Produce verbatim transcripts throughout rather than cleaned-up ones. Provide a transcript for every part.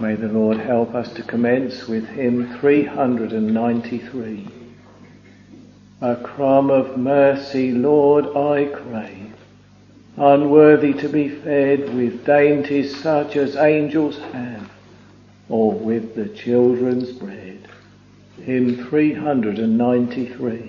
May the Lord help us to commence with hymn three hundred ninety-three. A crumb of mercy, Lord, I crave, unworthy to be fed with dainties such as angels have, or with the children's bread. Hymn three hundred ninety-three.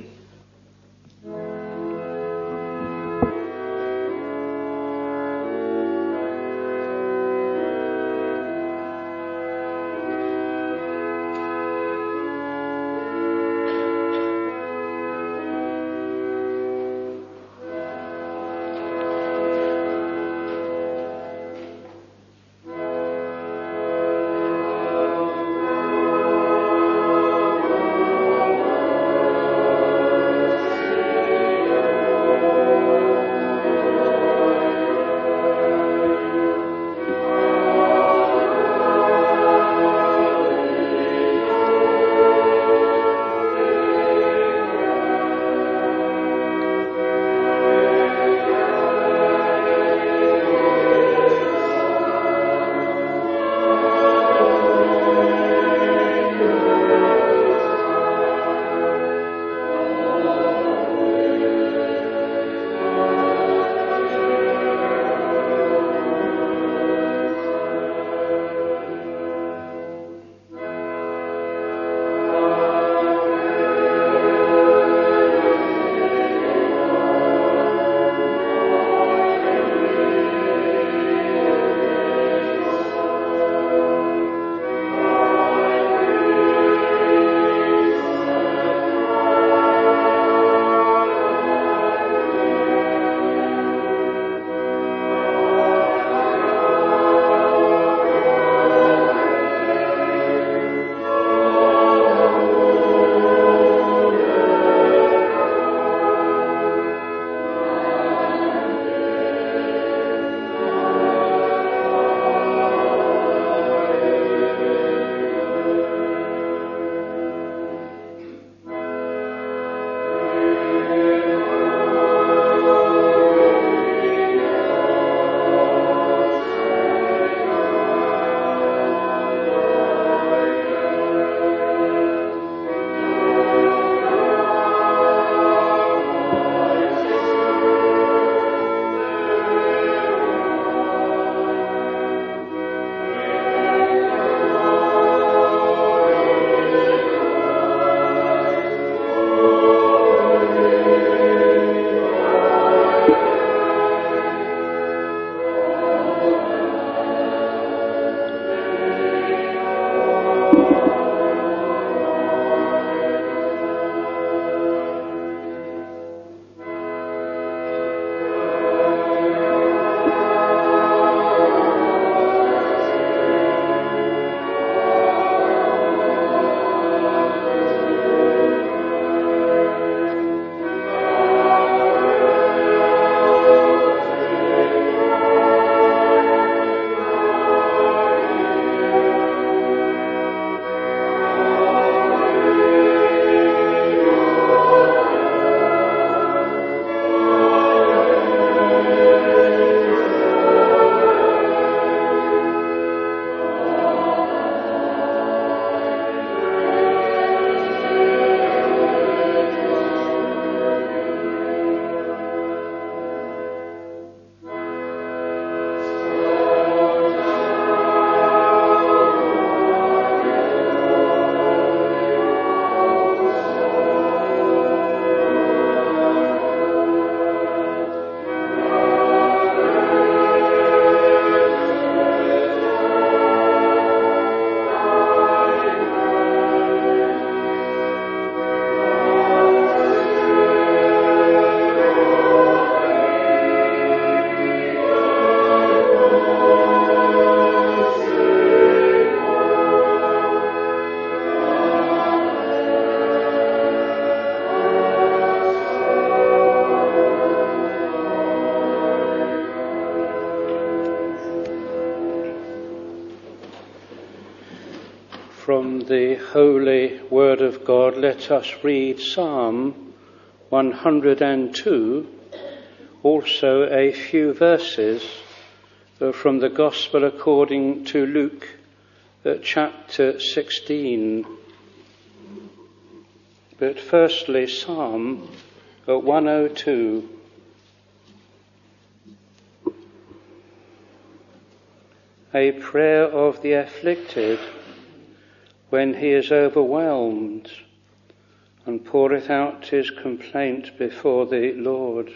From the Holy Word of God, let us read Psalm one hundred two, also a few verses from the Gospel according to Luke, at chapter sixteen. But firstly, Psalm one oh two. A prayer of the afflicted when he is overwhelmed and poureth out his complaint before the Lord.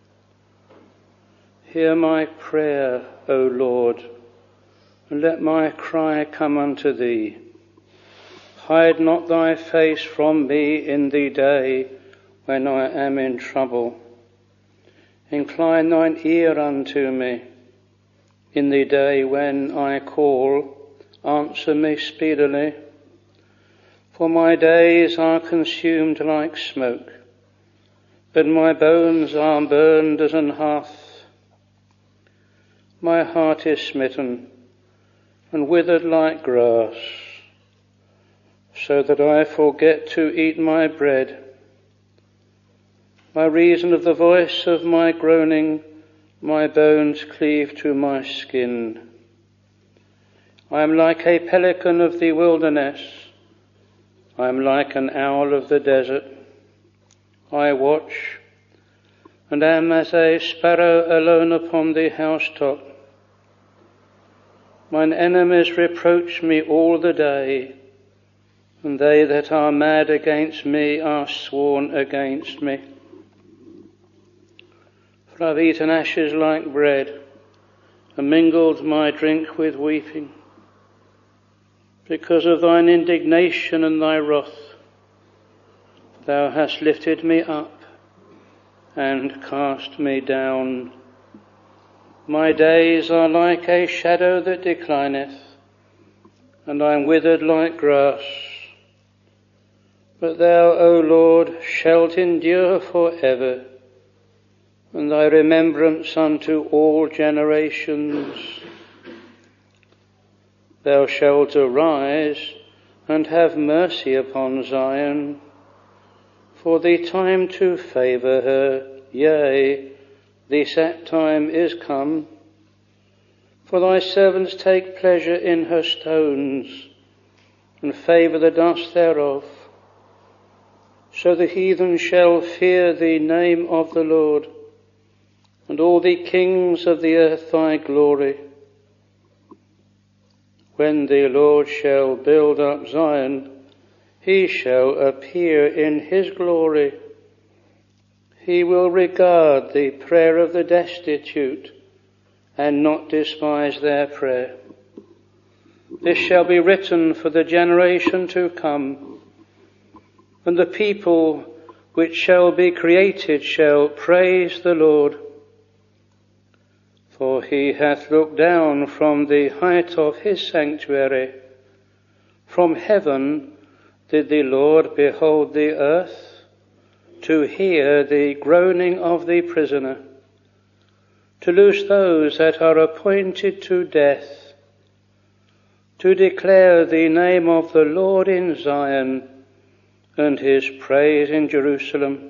Hear my prayer, O Lord, and let my cry come unto thee. Hide not thy face from me in the day when I am in trouble. Incline thine ear unto me. In the day when I call, answer me speedily. For my days are consumed like smoke, and my bones are burned as an hearth. My heart is smitten and withered like grass, so that I forget to eat my bread. By reason of the voice of my groaning, my bones cleave to my skin. I am like a pelican of the wilderness. I am like an owl of the desert. I watch, and am as a sparrow alone upon the housetop. Mine enemies reproach me all the day, and they that are mad against me are sworn against me. For I've eaten ashes like bread, and mingled my drink with weeping. Because of thine indignation and thy wrath, thou hast lifted me up and cast me down. My days are like a shadow that declineth, and I am withered like grass. But thou, O Lord, shalt endure for ever, and thy remembrance unto all generations. Thou shalt arise and have mercy upon Zion, for the time to favour her, yea, the set time is come. For thy servants take pleasure in her stones, and favour the dust thereof. So the heathen shall fear the name of the Lord, and all the kings of the earth thy glory. When the Lord shall build up Zion, he shall appear in his glory. He will regard the prayer of the destitute, and not despise their prayer. This shall be written for the generation to come, and the people which shall be created shall praise the Lord. For he hath looked down from the height of his sanctuary. From heaven did the Lord behold the earth, to hear the groaning of the prisoner, to loose those that are appointed to death, to declare the name of the Lord in Zion, and his praise in Jerusalem.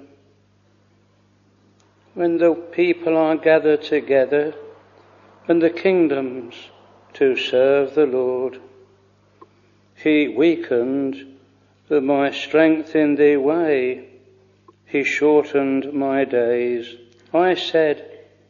When the people are gathered together, and the kingdoms to serve the Lord. He weakened my strength in the way. He shortened my days. I said,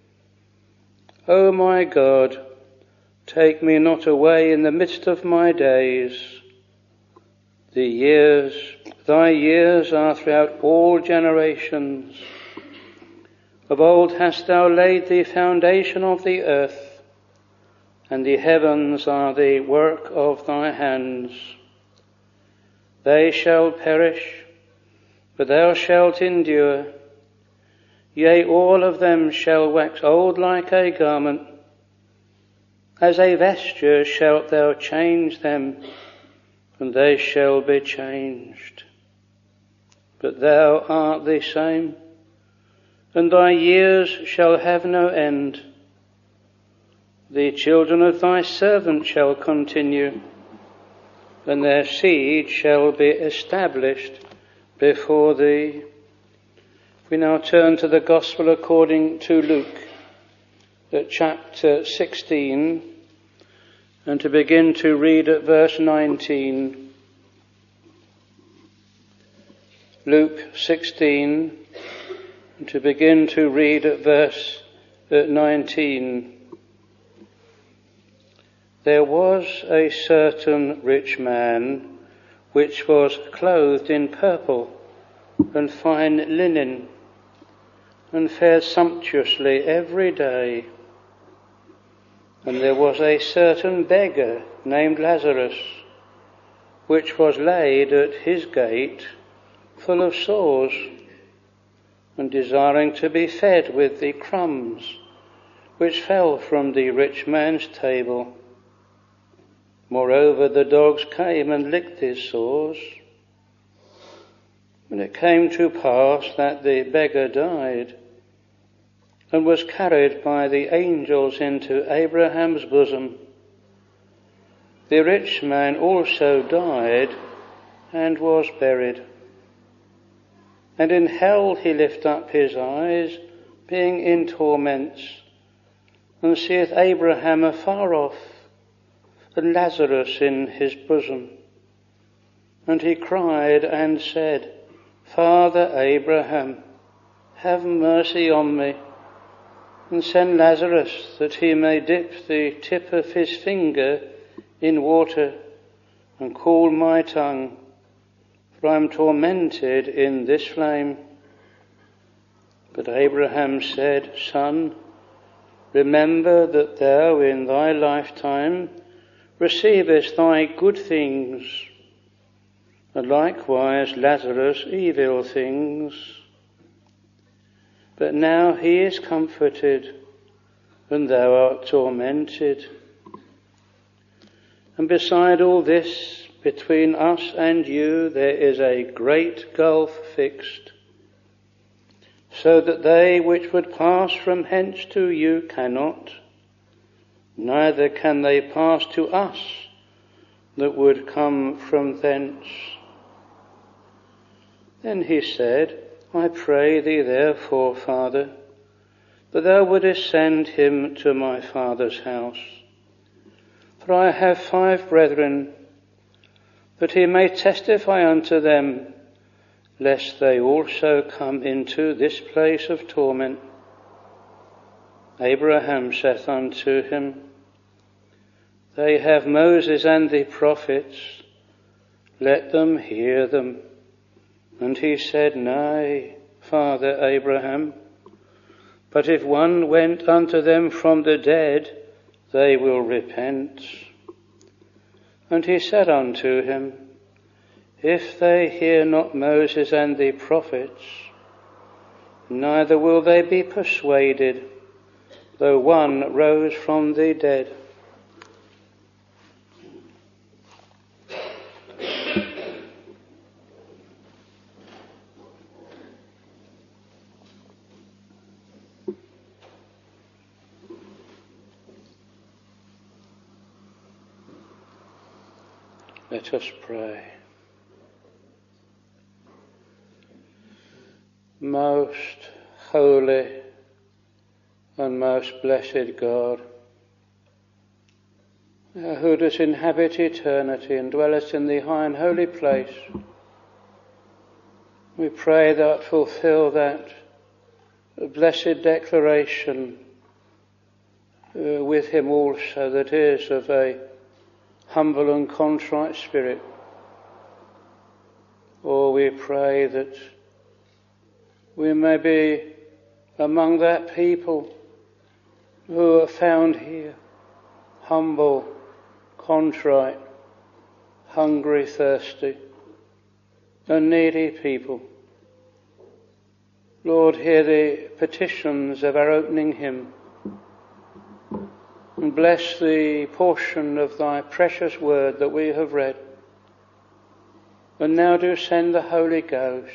O my God, take me not away in the midst of my days. The years, thy years are throughout all generations. Of old hast thou laid the foundation of the earth, and the heavens are the work of thy hands. They shall perish, but thou shalt endure. Yea, all of them shall wax old like a garment. As a vesture shalt thou change them, and they shall be changed. But thou art the same, and thy years shall have no end. The children of thy servant shall continue, and their seed shall be established before thee. We now turn to the Gospel according to Luke, at chapter sixteen, and to begin to read at verse nineteen. Luke sixteen, and to begin to read at verse nineteen. There was a certain rich man which was clothed in purple and fine linen, and fared sumptuously every day. And there was a certain beggar named Lazarus, which was laid at his gate, full of sores, and desiring to be fed with the crumbs which fell from the rich man's table. Moreover, the dogs came and licked his sores. And it came to pass that the beggar died, and was carried by the angels into Abraham's bosom. The rich man also died, and was buried. And in hell he lift up his eyes, being in torments, and seeth Abraham afar off, and Lazarus in his bosom. And he cried and said, Father Abraham, have mercy on me, and send Lazarus, that he may dip the tip of his finger in water, and cool my tongue, for I am tormented in this flame. But Abraham said, Son, remember that thou in thy lifetime receivest thy good things, and likewise Lazarus evil things. But now he is comforted, and thou art tormented. And beside all this, between us and you there is a great gulf fixed, so that they which would pass from hence to you cannot, neither can they pass to us that would come from thence. Then he said, I pray thee therefore, Father, that thou wouldest send him to my father's house. For I have five brethren, that he may testify unto them, lest they also come into this place of torment. Abraham saith unto him, They have Moses and the prophets, let them hear them. And he said, Nay, Father Abraham, but if one went unto them from the dead, they will repent. And he said unto him, If they hear not Moses and the prophets, neither will they be persuaded, though one rose from the dead. Let us pray. Most holy and most blessed God, who dost inhabit eternity and dwellest in the high and holy place, we pray that fulfill that blessed declaration uh, with him also, that is of a humble and contrite spirit. Or we pray that we may be among that people who are found here, humble, contrite, hungry, thirsty, and needy people. Lord, hear the petitions of our opening hymn, and bless the portion of thy precious word that we have read. And now do send the Holy Ghost.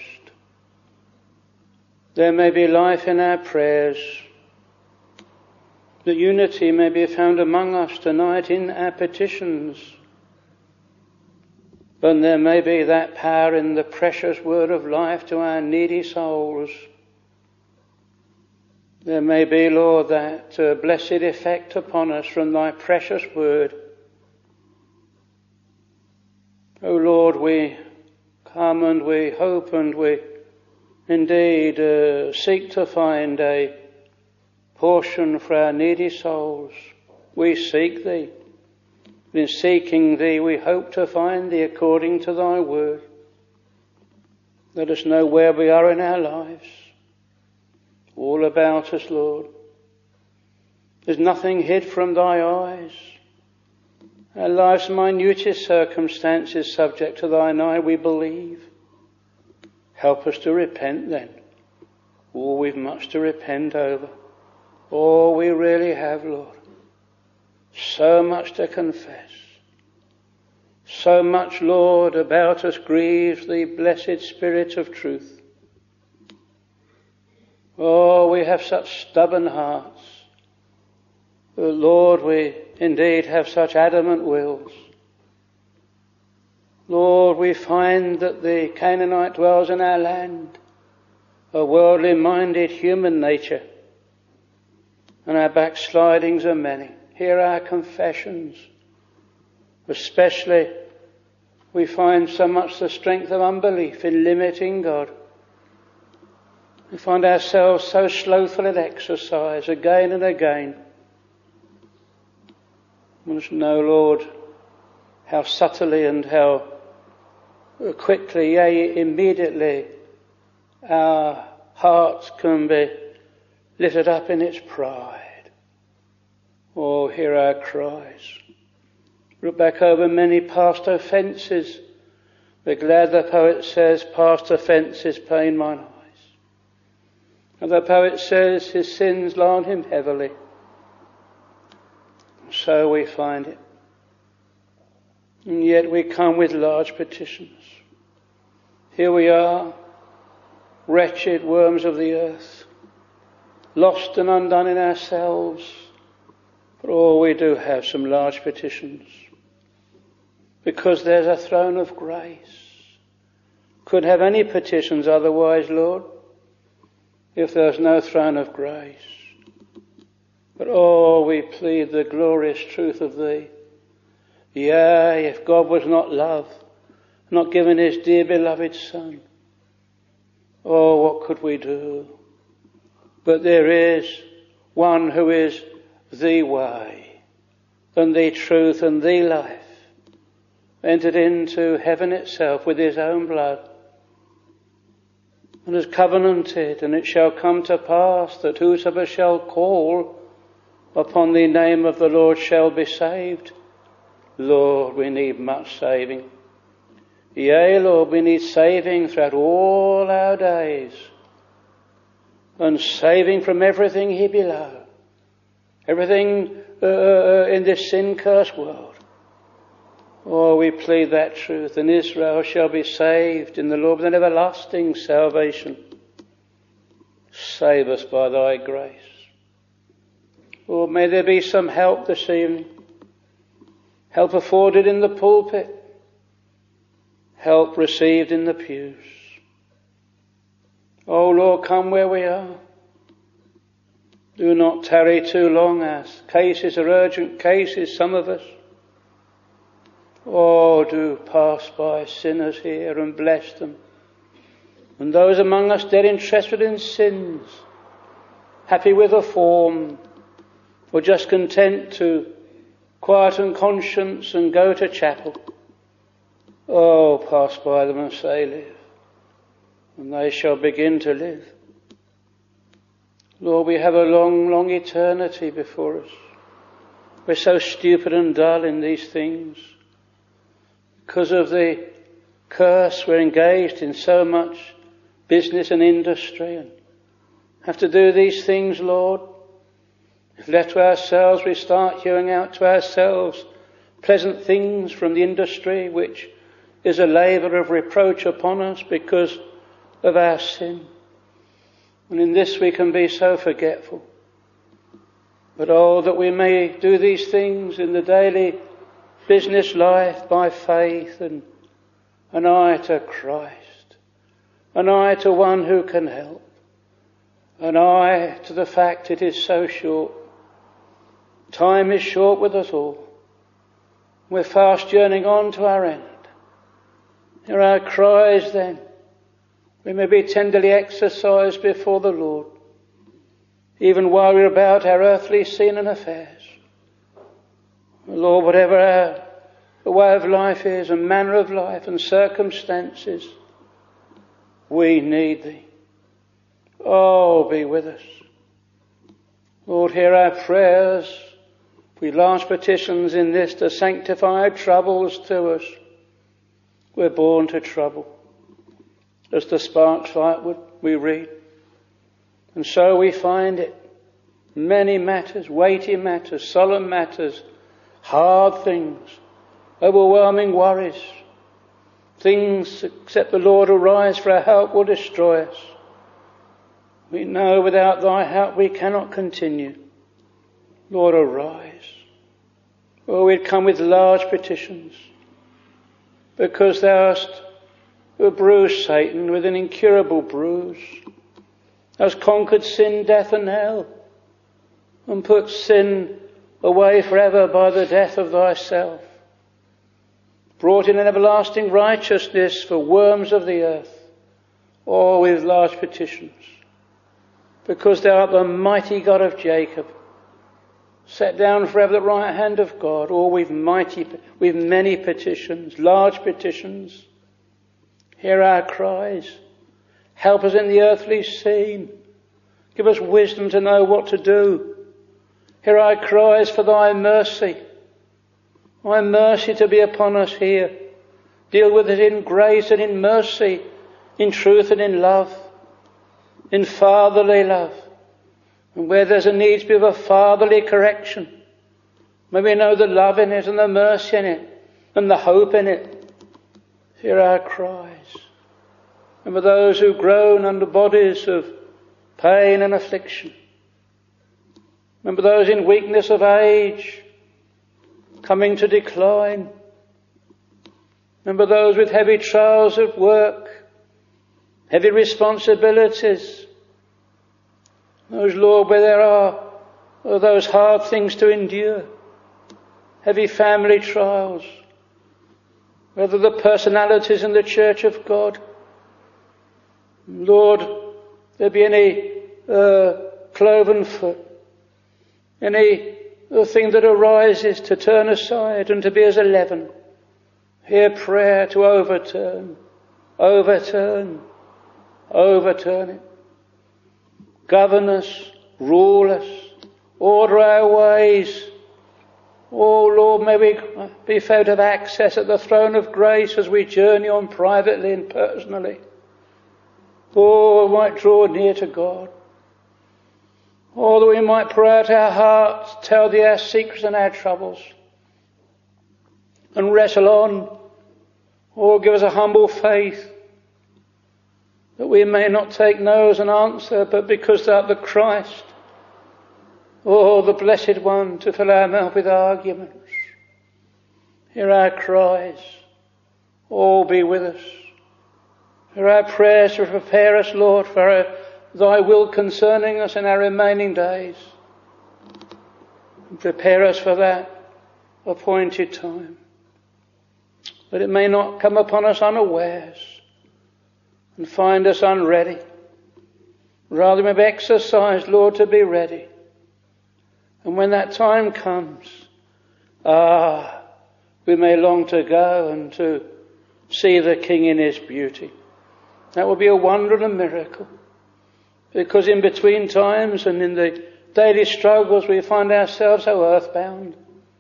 There may be life in our prayers, that unity may be found among us tonight in our petitions, and there may be that power in the precious word of life to our needy souls. There may be, Lord, that uh, blessed effect upon us from thy precious word, O Lord, we come and we hope and we indeed uh, seek to find a portion for our needy souls. We seek Thee. In seeking Thee, we hope to find Thee according to Thy word. Let us know where we are in our lives. All about us, Lord. There's nothing hid from Thy eyes. Our life's minutest circumstances subject to Thine eye, we believe. Help us to repent then. Oh, we've much to repent over. Oh, we really have, Lord. So much to confess. So much, Lord, about us grieves the blessed Spirit of truth. Oh, we have such stubborn hearts. Oh, Lord, we indeed have such adamant wills. Lord, we find that the Canaanite dwells in our land, a worldly-minded human nature, and our backslidings are many. Hear our confessions. Especially, we find so much the strength of unbelief in limiting God. We find ourselves so slothful in exercise again and again. We must know, Lord, how subtly and how quickly, yea, immediately, our hearts can be lifted up in its pride. Oh, hear our cries. Look back over many past offences. We're glad the poet says, past offences pain mine eyes. And the poet says, his sins lie on him heavily. So we find it. And yet we come with large petitions. Here we are, wretched worms of the earth, lost and undone in ourselves. But oh, we do have some large petitions. Because there's a throne of grace. Couldn't have any petitions otherwise, Lord, if there's no throne of grace. But oh, we plead the glorious truth of Thee. Yea, if God was not love, not given His dear beloved Son, oh, what could we do? But there is one who is the way, and the truth, and the life, entered into heaven itself with His own blood, and has covenanted, and it shall come to pass that whosoever shall call upon the name of the Lord shall be saved. Lord, we need much saving. Yea, Lord, we need saving throughout all our days, and saving from everything here below, everything uh, in this sin-cursed world. Oh, we plead that truth, and Israel shall be saved in the Lord with an everlasting salvation. Save us by Thy grace. Oh, may there be some help this evening. Help afforded in the pulpit. Help received in the pews. Oh, Lord, come where we are. Do not tarry too long. Our cases are urgent cases, some of us. Oh, do pass by sinners here and bless them. And those among us dead interested in sins, happy with a form, or just content to quieten conscience and go to chapel. Oh, pass by them and say, live. And they shall begin to live. Lord, we have a long, long eternity before us. We're so stupid and dull in these things. Because of the curse, we're engaged in so much business and industry and have to do these things, Lord. If left to ourselves, we start hewing out to ourselves pleasant things from the industry, which is a labour of reproach upon us because of our sin. And in this we can be so forgetful. But oh, that we may do these things in the daily business life by faith, and an eye to Christ, an eye to one who can help, an eye to the fact it is so short. Time is short with us all. We're fast journeying on to our end. Hear our cries then. We may be tenderly exercised before the Lord, even while we're about our earthly scene and affairs. Lord, whatever our the way of life is, and manner of life and circumstances, we need Thee. Oh, be with us. Lord, hear our prayers. We launch petitions in this to sanctify our troubles to us. We're born to trouble. As the sparks lightward, we read. And so we find it. Many matters, weighty matters, solemn matters, hard things, overwhelming worries, things except the Lord arise for our help will destroy us. We know without Thy help we cannot continue. Lord, arise. Oh, we'd come with large petitions, because Thou hast bruised Satan with an incurable bruise, hast conquered sin, death and hell, and put sin away forever by the death of Thyself, brought in an everlasting righteousness for worms of the earth, all with large petitions, because Thou art the mighty God of Jacob, set down forever at the right hand of God, all with mighty, with many petitions, large petitions. Hear our cries. Help us in the earthly scene. Give us wisdom to know what to do. Hear our cries for Thy mercy. Thy mercy to be upon us here. Deal with it in grace and in mercy, in truth and in love, in fatherly love. And where there's a need to be of a fatherly correction, may we know the love in it and the mercy in it and the hope in it. Hear our cries. And for those who groan under bodies of pain and affliction. Remember those in weakness of age, coming to decline. Remember those with heavy trials at work, heavy responsibilities. Those, Lord, where there are oh, those hard things to endure, heavy family trials, whether the personalities in the Church of God. Lord, there be any uh, cloven foot, any uh, thing that arises to turn aside and to be as a leaven. Hear prayer to overturn, overturn, overturn it. Govern us, rule us, order our ways. Oh Lord, may we be found to have access at the throne of grace as we journey on privately and personally. Oh, we might draw near to God. Oh, that we might pour out our hearts, tell Thee our secrets and our troubles, and wrestle on. Oh, give us a humble faith, that we may not take no as an answer, but because Thou art the Christ, oh, the Blessed One, to fill our mouth with arguments. Hear our cries. Oh, be with us. Hear our prayers to prepare us, Lord, for our, Thy will concerning us in our remaining days. And prepare us for that appointed time, that it may not come upon us unawares and find us unready. Rather, we may be exercised, Lord, to be ready. And when that time comes, ah, we may long to go and to see the King in His beauty. That will be a wonder and a miracle. Because in between times and in the daily struggles we find ourselves so earthbound.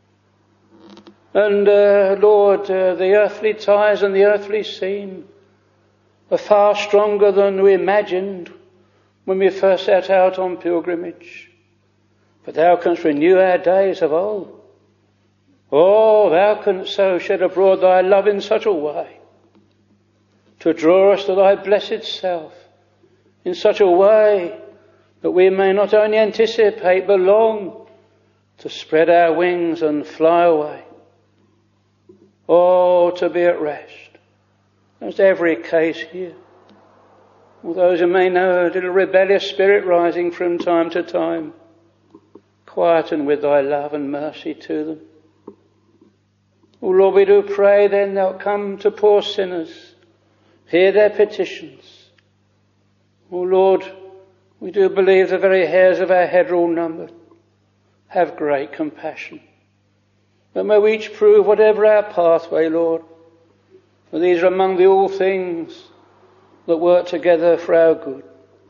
And uh, Lord, uh, the earthly ties and the earthly scene are far stronger than we imagined when we first set out on pilgrimage. But Thou canst renew our days of old. Oh, Thou canst so shed abroad Thy love in such a way to draw us to Thy blessed self in such a way that we may not only anticipate but long to spread our wings and fly away. Oh, to be at rest. That's every case here. All those who may know a little rebellious spirit rising from time to time, quieten with Thy love and mercy to them. Oh Lord, we do pray then Thou come to poor sinners Hear their petitions. Oh Lord, we do believe the very hairs of our head are all numbered. Have great compassion. But may we each prove whatever our pathway, Lord, for these are among the all things that work together for our good.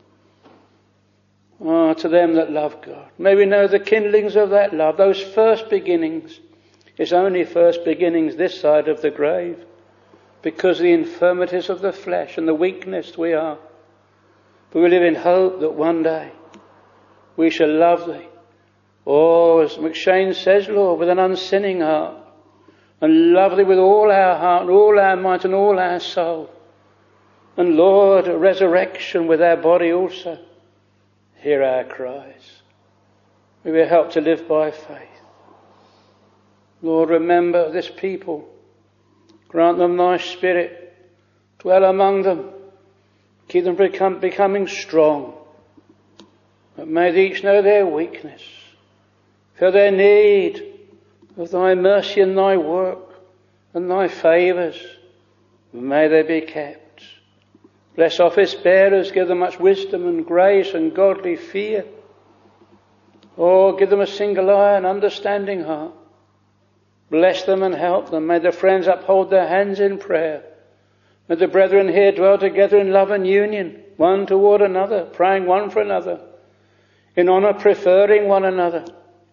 Ah, to them that love God. May we know the kindlings of that love, those first beginnings. It's only first beginnings this side of the grave, because of the infirmities of the flesh and the weakness we are. But we live in hope that one day we shall love Thee. Oh, as McShane says, Lord, with an unsinning heart, and love Thee with all our heart, and all our might, and all our soul. And Lord, a resurrection with our body also. Hear our cries. We will help to live by faith. Lord, remember this people. Grant them Thy Spirit. Dwell among them. Keep them become, becoming strong. But may they each know their weakness. Feel their need of Thy mercy and Thy work and Thy favours. May they be kept. Bless office bearers, give them much wisdom and grace and godly fear. Oh, give them a single eye and understanding heart. Bless them and help them. May the friends uphold their hands in prayer. May the brethren here dwell together in love and union, one toward another, praying one for another, in honour preferring one another.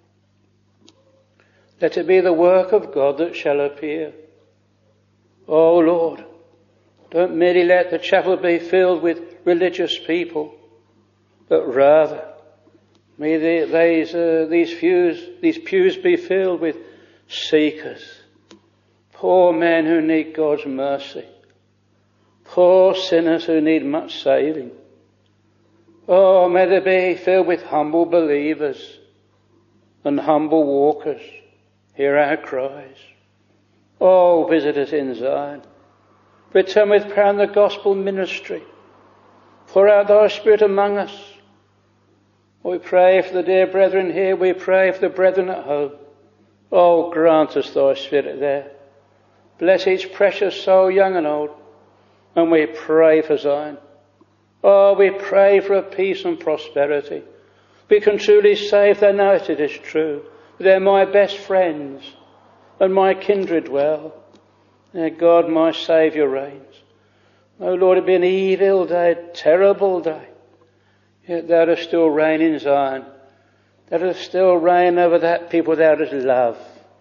Let it be the work of God that shall appear. Oh Lord, don't merely let the chapel be filled with religious people, but rather may the, these, uh, these, pews, these pews be filled with seekers, poor men who need God's mercy, poor sinners who need much saving. Oh, may they be filled with humble believers and humble walkers. Hear our cries. Oh, visit us in Zion. Return with power in the gospel ministry. Pour out Thy Spirit among us. We pray for the dear brethren here. We pray for the brethren at home. Oh, grant us Thy Spirit there. Bless each precious soul, young and old. And we pray for Zion. Oh, we pray for a peace and prosperity. We can truly say, if they know it, it is true. They're my best friends and my kindred well. Dear God, my Saviour reigns. Oh Lord, it be an evil day, a terrible day. Yet Thou dost still reign in Zion. Thou dost still reign over that people Thou dost love.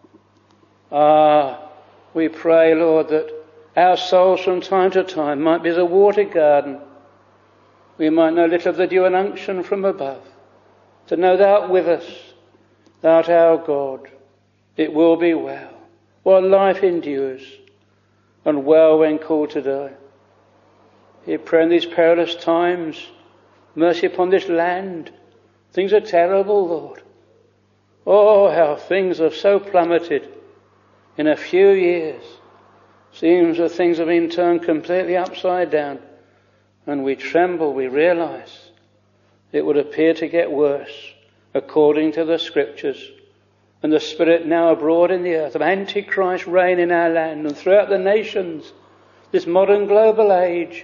Ah, we pray, Lord, that our souls from time to time might be as a water garden. We might know little of the dew and unction from above. To know Thou art with us, Thou art our God. It will be well, while life endures, and well when called to die. Hear prayer in these perilous times. Mercy upon this land. Things are terrible, Lord. Oh, how things have so plummeted in a few years. Seems that things have been turned completely upside down. And we tremble, we realise it would appear to get worse according to the Scriptures. And the spirit now abroad in the earth of Antichrist reign in our land and throughout the nations, this modern global age.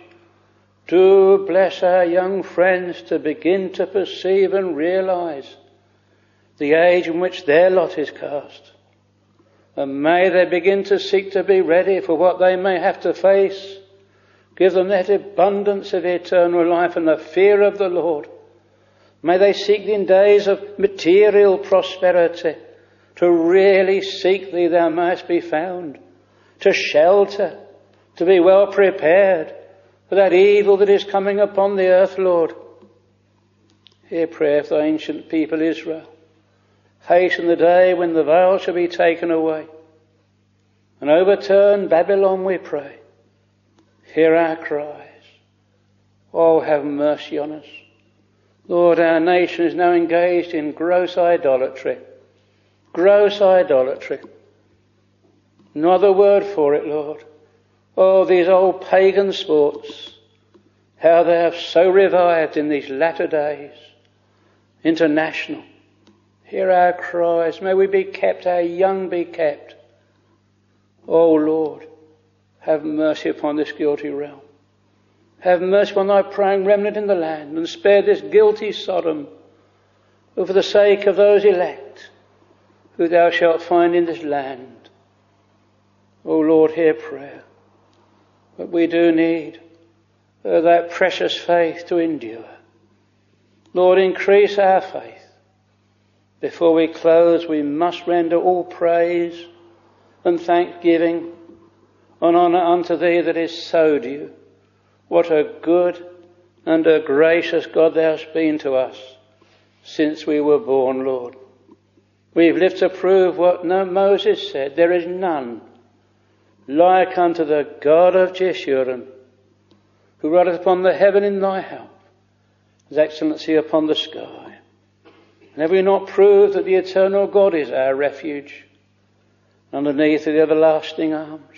Do bless our young friends to begin to perceive and realise the age in which their lot is cast. And may they begin to seek to be ready for what they may have to face. Give them that abundance of eternal life and the fear of the Lord. May they seek in days of material prosperity to really seek Thee, Thou mayest be found, to shelter, to be well prepared for that evil that is coming upon the earth, Lord. Hear prayer for the ancient people Israel. Hasten the day when the veil shall be taken away and overturn Babylon, we pray. Hear our cries. Oh, have mercy on us. Lord, our nation is now engaged in gross idolatry. Gross idolatry. No other word for it, Lord. Oh, these old pagan sports, how they have so revived in these latter days. International. Hear our cries. May we be kept, our young be kept. Oh, Lord, have mercy upon this guilty realm. Have mercy upon thy praying remnant in the land, and spare this guilty Sodom, who for the sake of those elect, who thou shalt find in this land. O Lord, hear prayer. But we do need uh, that precious faith to endure. Lord, increase our faith. Before we close, we must render all praise and thanksgiving and honour unto thee that is so due. What a good and a gracious God thou hast been to us since we were born, Lord. We've lived to prove what no Moses said. There is none like unto the God of Jeshurun, who rideth upon the heaven in thy help, his excellency upon the sky. And have we not proved that the eternal God is our refuge underneath the everlasting arms?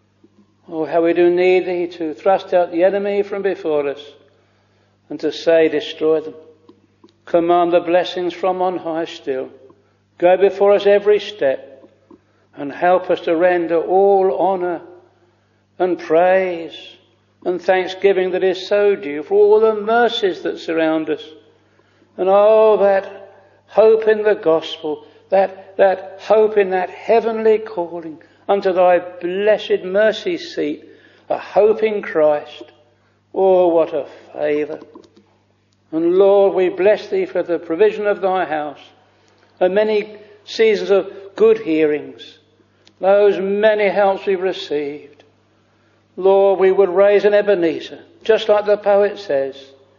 Oh, how we do need thee to thrust out the enemy from before us and to say, destroy them. Command the blessings from on high still. Go before us every step and help us to render all honour and praise and thanksgiving that is so due for all the mercies that surround us. And oh, that hope in the gospel, that, that hope in that heavenly calling unto thy blessed mercy seat, a hope in Christ. Oh, what a favour. And Lord, we bless thee for the provision of thy house and many seasons of good hearings, those many helps we've received. Lord, we would raise an Ebenezer, just like the poet says,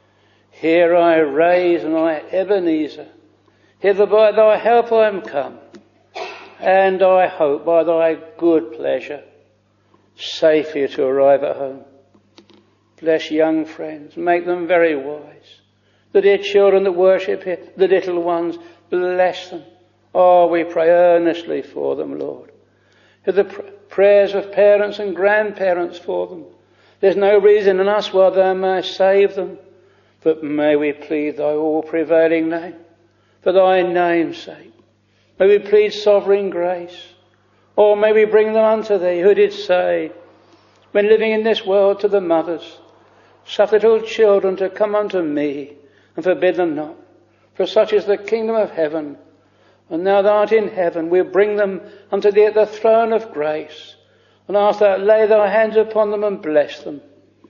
here I raise my Ebenezer, hither by thy help I am come, and I hope by thy good pleasure safely to arrive at home. Bless young friends, make them very wise. The dear children that worship here, the little ones, bless them. Oh, we pray earnestly for them, Lord. Hear the pr- prayers of parents and grandparents for them. There's no reason in us why thou mayst save them, but may we plead thy all-prevailing name, for thy name's sake. May we plead sovereign grace, or may we bring them unto thee, who did say, when living in this world, to the mothers, suffer little children to come unto me, and forbid them not, for such is the kingdom of heaven. And now thou art in heaven, we'll bring them unto thee at the throne of grace, and ask thou lay thy hands upon them and bless them.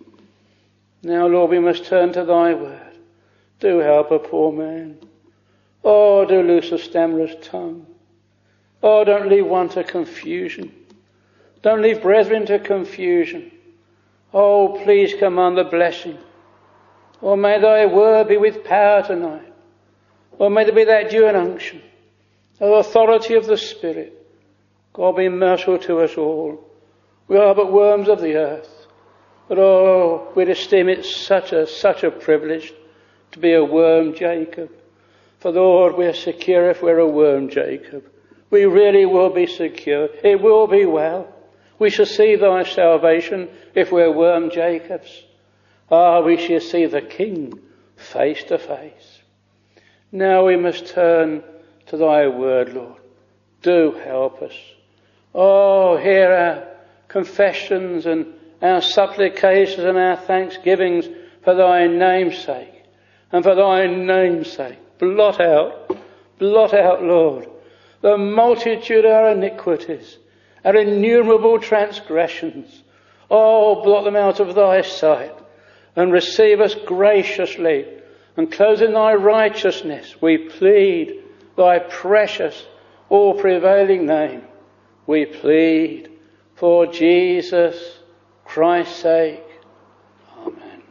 Now, Lord, we must turn to thy word. Do help a poor man. Oh, do loose a stammerer's tongue. Oh, don't leave one to confusion. Don't leave brethren to confusion. Oh, please command the blessing. Oh, may thy word be with power tonight. Oh, may there be that due and unction, the authority of the Spirit. God, be merciful to us all. We are but worms of the earth. But oh, we'd esteem it such a, such a privilege to be a worm Jacob. For Lord, we're secure if we're a worm Jacob. We really will be secure. It will be well. We shall see thy salvation if we're worm Jacobs. Ah, we shall see the King face to face. Now we must turn to thy word, Lord. Do help us. Oh, hear our confessions and our supplications and our thanksgivings for thy name's sake. And for thy name's sake, blot out, blot out, Lord, the multitude of our iniquities, our innumerable transgressions. Oh, blot them out of thy sight, and receive us graciously, and close in thy righteousness. We plead thy precious, all-prevailing name. We plead for Jesus Christ's sake. Amen.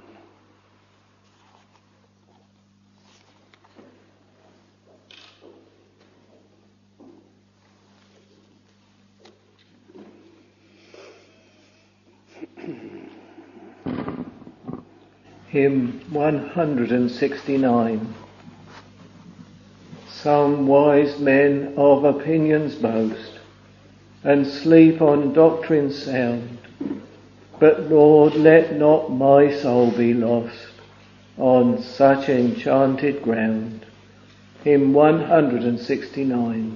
Hymn one hundred sixty-nine. Some wise men of opinions boast, and sleep on doctrine sound. But Lord, let not my soul be lost on such enchanted ground. Hymn one hundred sixty-nine.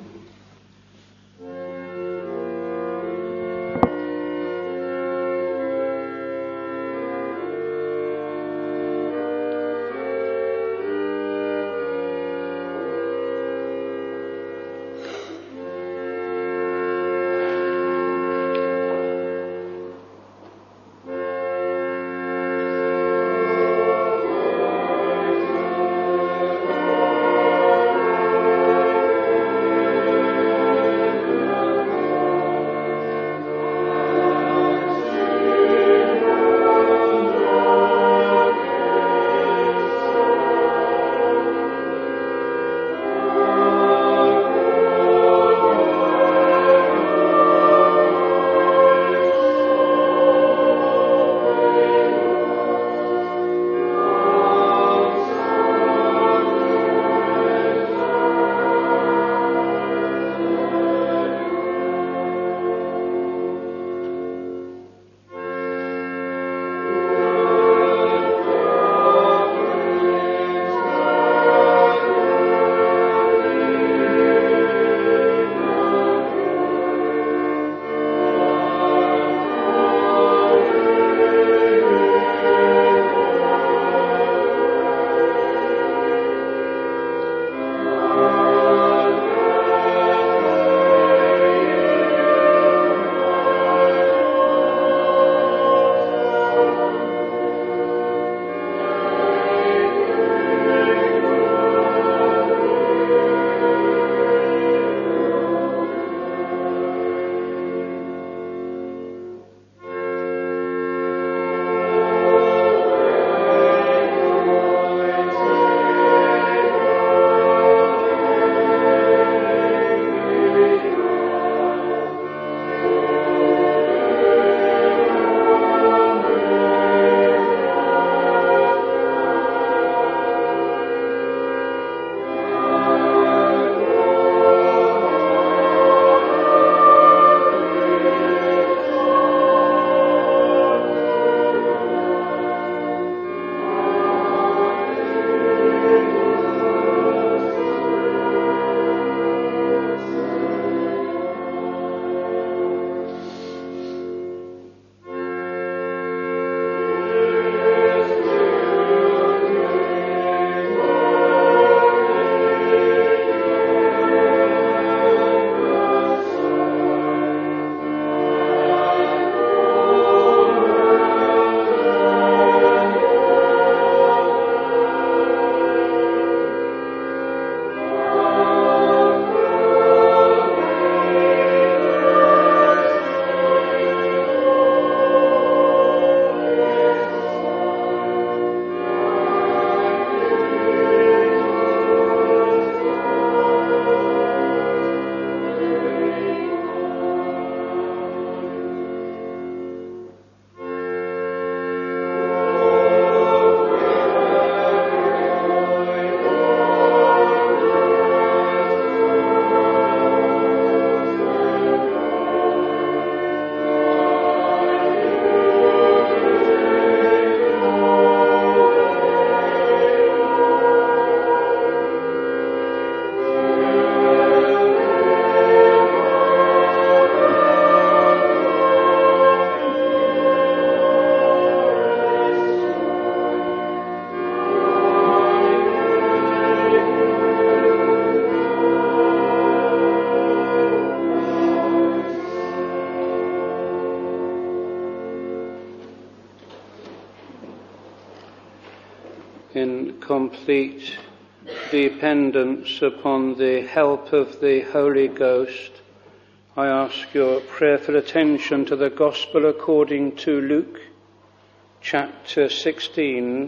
in complete dependence upon the help of the Holy Ghost, I ask your prayerful attention to the Gospel according to Luke, chapter sixteen,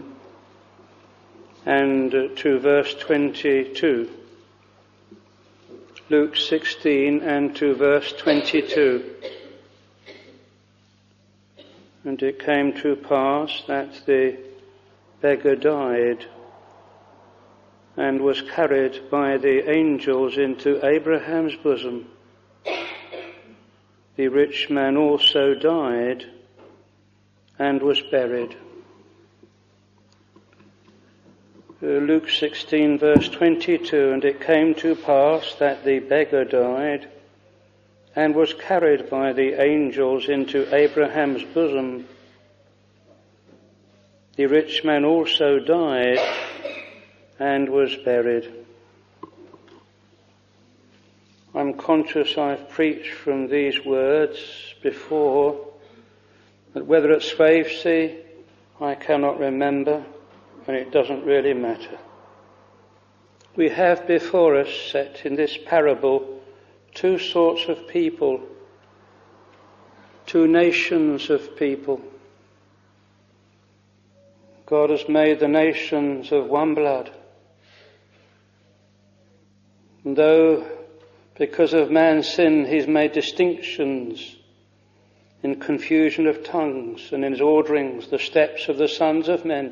and to verse twenty-two. Luke sixteen and to verse twenty-two. And it came to pass that the beggar died and was carried by the angels into Abraham's bosom. The rich man also died and was buried. Luke sixteen verse twenty-two, and it came to pass that the beggar died and was carried by the angels into Abraham's bosom. The rich man also died and was buried. I'm conscious I've preached from these words before, but whether at Swavesey I cannot remember, and it doesn't really matter. We have before us set in this parable two sorts of people, two nations of people. God has made the nations of one blood. And though because of man's sin he's made distinctions in confusion of tongues and in his orderings the steps of the sons of men,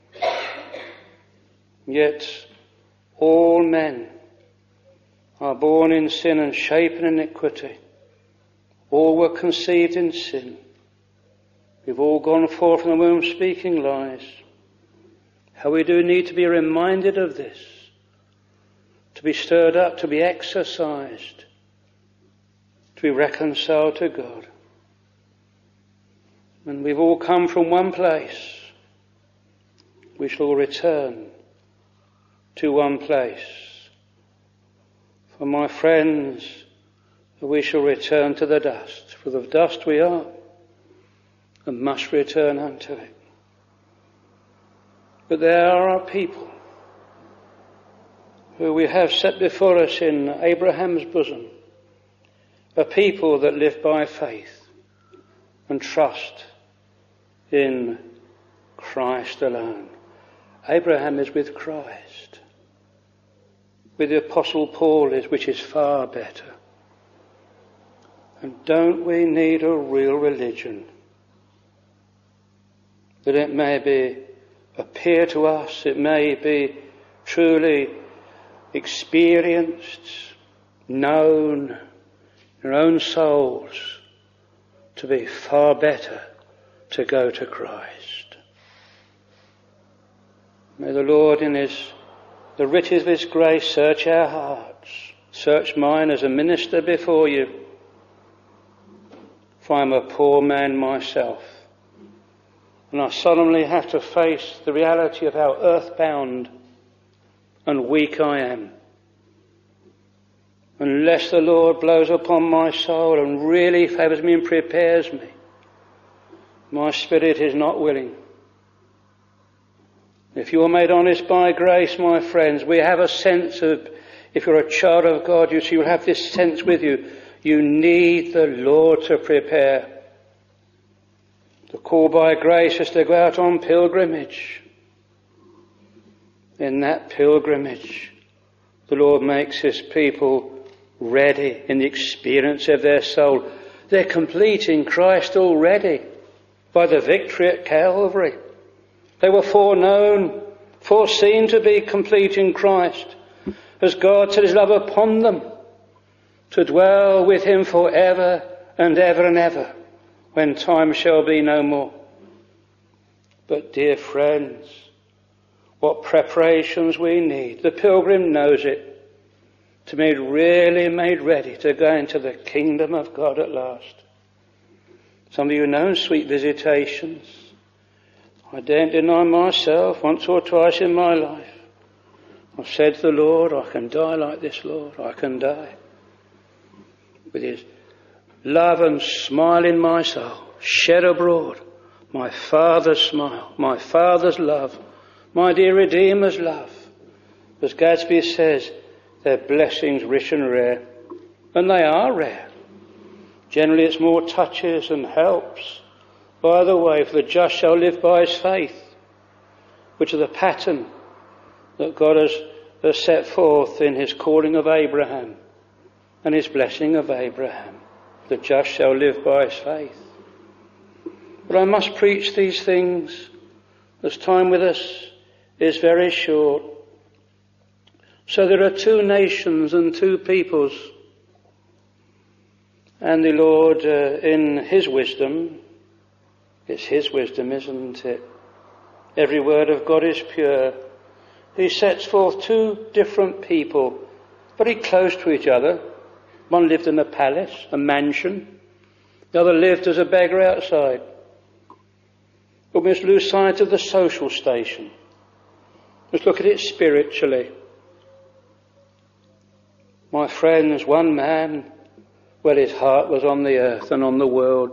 yet all men are born in sin and shapen in iniquity. All were conceived in sin. We've all gone forth from the womb speaking lies. How we do need to be reminded of this, to be stirred up, to be exercised, to be reconciled to God. And we've all come from one place. We shall return to one place. For my friends, we shall return to the dust. For the dust we are, and must return unto it. But there are people who we have set before us in Abraham's bosom, a people that live by faith and trust in Christ alone. Abraham is with Christ, with the Apostle Paul is, which is far better. And don't we need a real religion? That it may be appear to us, it may be truly experienced, known in our own souls to be far better to go to Christ. May the Lord in his the riches of his grace search our hearts, search mine as a minister before you. For I'm a poor man myself, and I solemnly have to face the reality of how earthbound and weak I am. Unless the Lord blows upon my soul and really favours me and prepares me, my spirit is not willing. If you're made honest by grace, my friends, we have a sense of, if you're a child of God, you, so you'll have this sense with you. You need the Lord to prepare. The call by grace is to go out on pilgrimage. In that pilgrimage, the Lord makes his people ready in the experience of their soul. They're complete in Christ already by the victory at Calvary. They were foreknown, foreseen to be complete in Christ, as God set his love upon them, to dwell with him for ever and ever and ever, when time shall be no more. But dear friends, what preparations we need. The pilgrim knows it, to be really made ready to go into the kingdom of God at last. Some of you know sweet visitations. I daren't deny myself once or twice in my life. I've said to the Lord, I can die like this, Lord, I can die. With his love and smile in my soul, shed abroad, my Father's smile, my Father's love, my dear Redeemer's love. As Gadsby says, they're blessings rich and rare. And they are rare. Generally it's more touches and helps. By the way, for the just shall live by his faith, which are the pattern that God has, has set forth in his calling of Abraham and his blessing of Abraham. The just shall live by his faith. But I must preach these things as time with us is very short. So there are two nations and two peoples. And the Lord, uh, in his wisdom, it's his wisdom, isn't it? Every word of God is pure. He sets forth two different people, very close to each other. One lived in a palace, a mansion. The other lived as a beggar outside. But we must lose sight of the social station. Let's look at it spiritually. My friends, one man, well, his heart was on the earth and on the world.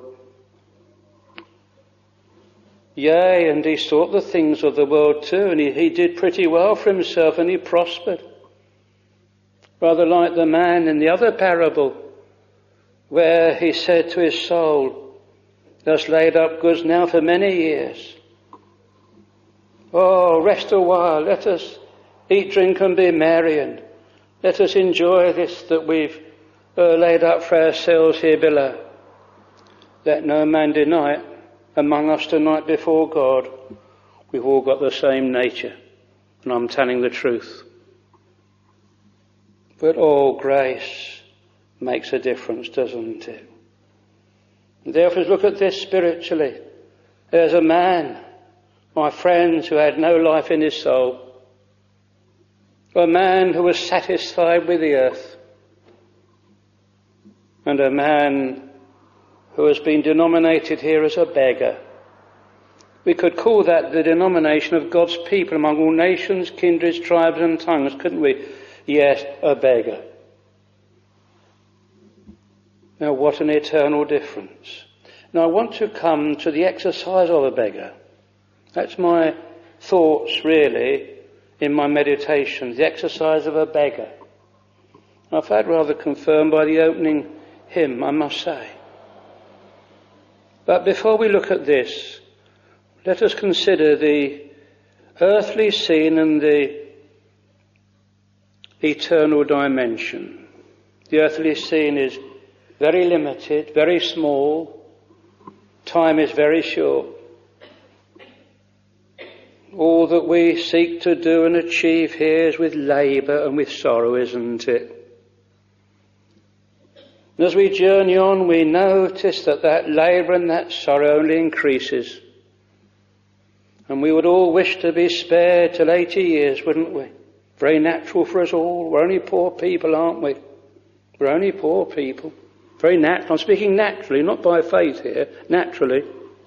Yea, and he sought the things of the world too, and he, he did pretty well for himself, and he prospered. Rather like the man in the other parable, where he said to his soul, thus laid up goods now for many years. Oh, rest a while, let us eat, drink and be merry, and let us enjoy this that we've uh, laid up for ourselves here below. Let no man deny it among us tonight before God. We've all got the same nature, and I'm telling the truth. But all grace makes a difference, doesn't it? And therefore, look at this spiritually. There's a man, my friends, who had no life in his soul. A man who was satisfied with the earth. And a man who has been denominated here as a beggar. We could call that the denomination of God's people among all nations, kindreds, tribes and tongues, couldn't we? Yes, a beggar. Now what an eternal difference. Now I want to come to the exercise of a beggar. That's my thoughts really in my meditations, the exercise of a beggar. I've had rather confirmed by the opening hymn, I must say. But before we look at this, let us consider the earthly scene and the eternal dimension. The earthly scene is very limited, very small. Time is very short. All that we seek to do and achieve here is with labour and with sorrow, isn't it? And as we journey on, we notice that that labour and that sorrow only increases. And we would all wish to be spared till eighty years, wouldn't we? Very natural for us all. We're only poor people, aren't we? We're only poor people. Very natural. I'm speaking naturally, not by faith here. Naturally.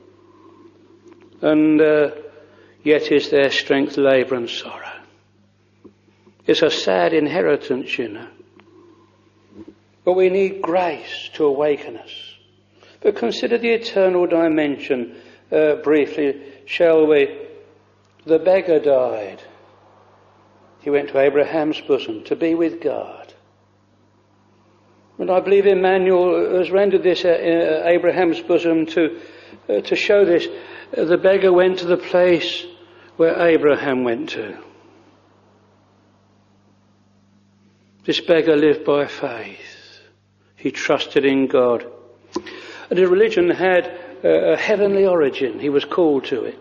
And uh, yet is there strength, labour and sorrow. It's a sad inheritance, you know. But we need grace to awaken us. But consider the eternal dimension uh, briefly, shall we? The beggar died. He went to Abraham's bosom to be with God. And I believe Emmanuel has rendered this uh, uh, Abraham's bosom to uh, to show this. Uh, the beggar went to the place where Abraham went to. This beggar lived by faith. He trusted in God. And his religion had a heavenly origin. He was called to it.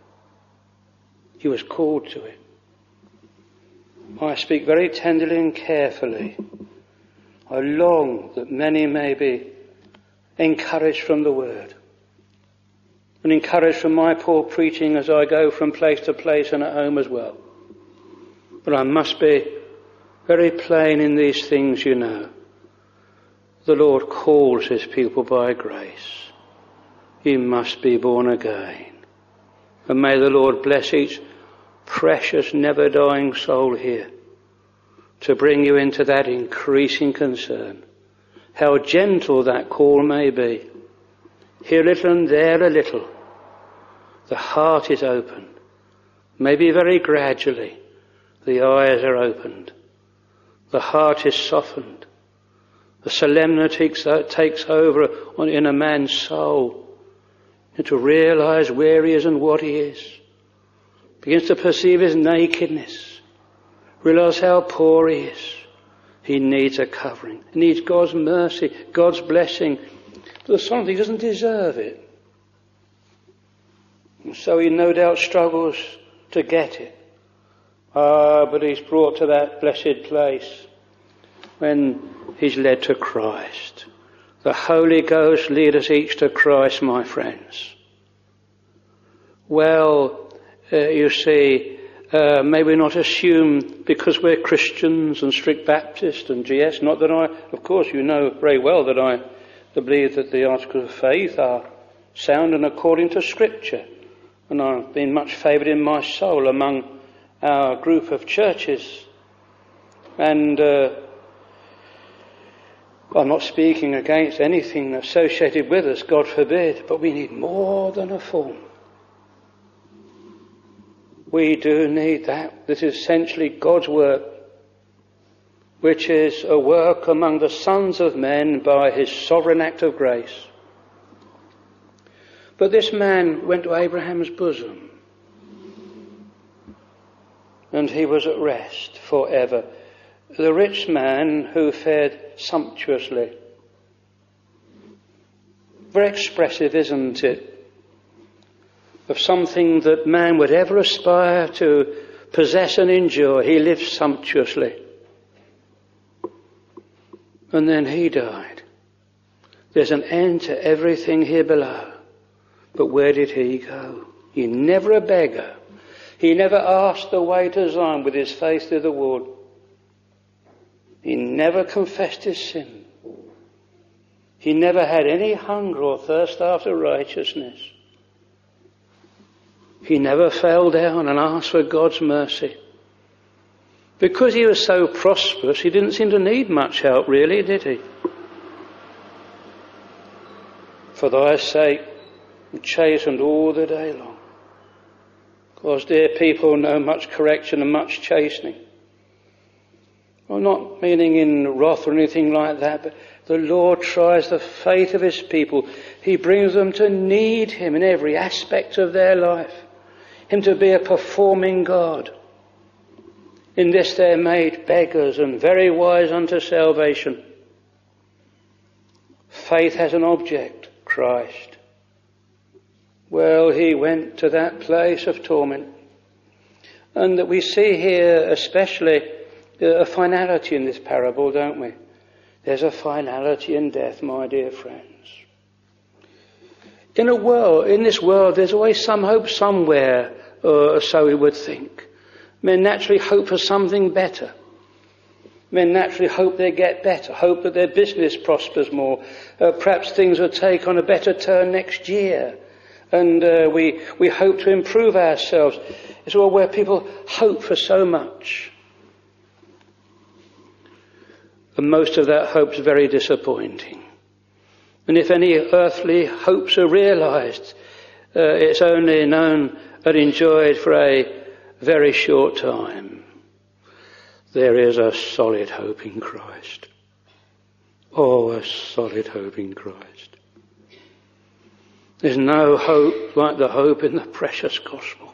He was called to it. I speak very tenderly and carefully. I long that many may be encouraged from the word. And encouraged from my poor preaching as I go from place to place and at home as well. But I must be very plain in these things, you know. The Lord calls his people by grace. You must be born again. And may the Lord bless each precious, never-dying soul here to bring you into that increasing concern. How gentle that call may be. Here a little and there a little. The heart is open. maybe very gradually, the eyes are opened, the heart is softened, the solemnity takes over on, in a man's soul, and to realize where he is and what he is, begins to perceive his nakedness, realize how poor he is. He needs a covering. He needs God's mercy, God's blessing. But something he doesn't deserve it. And so he no doubt struggles to get it. Ah, but he's brought to that blessed place when he's led to Christ. The Holy Ghost lead us each to Christ, my friends. Well, uh, you see, Uh, may we not assume because we're Christians and strict Baptist and G S, not that I, of course you know very well that I believe that the articles of faith are sound and according to Scripture. And I've been much favoured in my soul among our group of churches. And uh, I'm not speaking against anything associated with us, God forbid, but we need more than a form. We do need that. This is essentially God's work, which is a work among the sons of men by his sovereign act of grace. But this man went to Abraham's bosom, and he was at rest forever. The rich man who fared sumptuously. Very expressive, isn't it? Of something that man would ever aspire to possess and enjoy. He lived sumptuously. And then he died. There's an end to everything here below. But where did he go? He never a beggar. He never asked the way to Zion with his face to the wall. He never confessed his sin. He never had any hunger or thirst after righteousness. He never fell down and asked for God's mercy. Because he was so prosperous, he didn't seem to need much help, really, did he? For thy sake, I'm chastened all the day long. Because dear people know much correction and much chastening. I'm not meaning in wrath or anything like that, but the Lord tries the faith of his people. He brings them to need him in every aspect of their life. Him to be a performing God. In this they're made beggars and very wise unto salvation. Faith has an object, Christ. Well, he went to that place of torment. And that we see here especially a finality in this parable, don't we? There's a finality in death, my dear friends. In a world, in this world, there's always some hope somewhere, or so we would think. Men naturally hope for something better. Men naturally hope they get better, hope that their business prospers more. Uh, perhaps things will take on a better turn next year. And uh, we, we hope to improve ourselves. It's all where people hope for so much. And most of that hope's very disappointing. And if any earthly hopes are realised, uh, it's only known and enjoyed for a very short time. There is a solid hope in Christ. Oh, a solid hope in Christ. There's no hope like the hope in the precious gospel.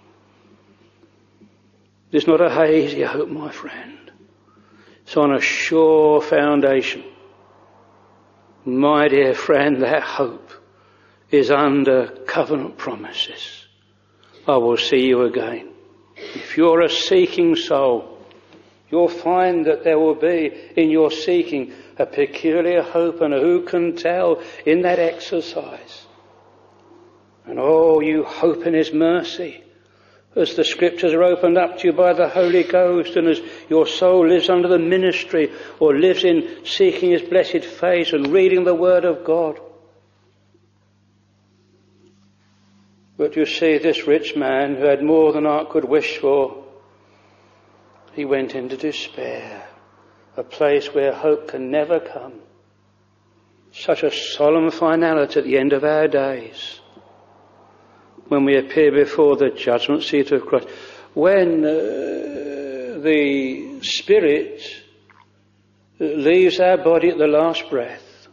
It's not a hazy hope, my friend. It's on a sure foundation. My dear friend, that hope is under covenant promises. I will see you again. If you're a seeking soul, you'll find that there will be in your seeking a peculiar hope, and who can tell in that exercise. And oh, you hope in his mercy as the scriptures are opened up to you by the Holy Ghost, and as your soul lives under the ministry or lives in seeking his blessed face and reading the word of God. But you see, this rich man who had more than I could wish for, he went into despair, a place where hope can never come. Such a solemn finality at the end of our days, when we appear before the judgment seat of Christ. when uh, the spirit leaves our body at the last breath.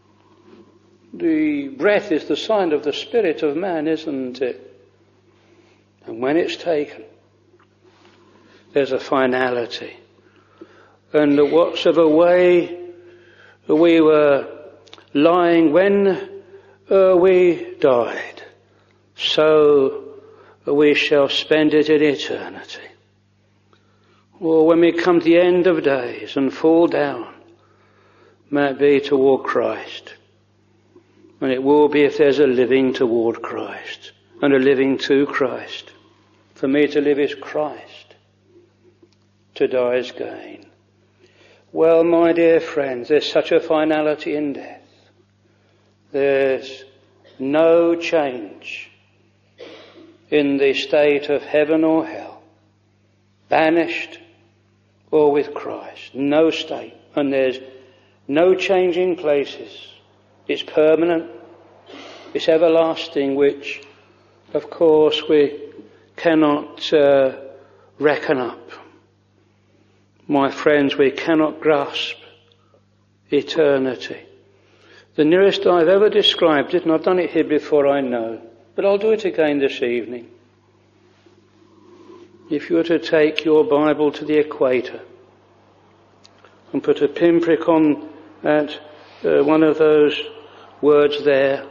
The breath is the sign of the spirit of man, isn't it? And when it's taken, there's a finality. And whatsoever way we were lying when uh, we died, so we shall spend it in eternity. Or when we come to the end of days and fall down, may it be toward Christ. And it will be if there's a living toward Christ and a living to Christ. For me to live is Christ, to die is gain. Well, my dear friends, there's such a finality in death. There's no change in the state of heaven or hell, banished or with Christ. No state. And there's no changing places. It's permanent. It's everlasting, which, of course, we cannot uh, reckon up. My friends, we cannot grasp eternity. The nearest I've ever described it, and I've done it here before, I know, but I'll do it again this evening. If you were to take your Bible to the equator and put a pinprick on at uh, one of those words there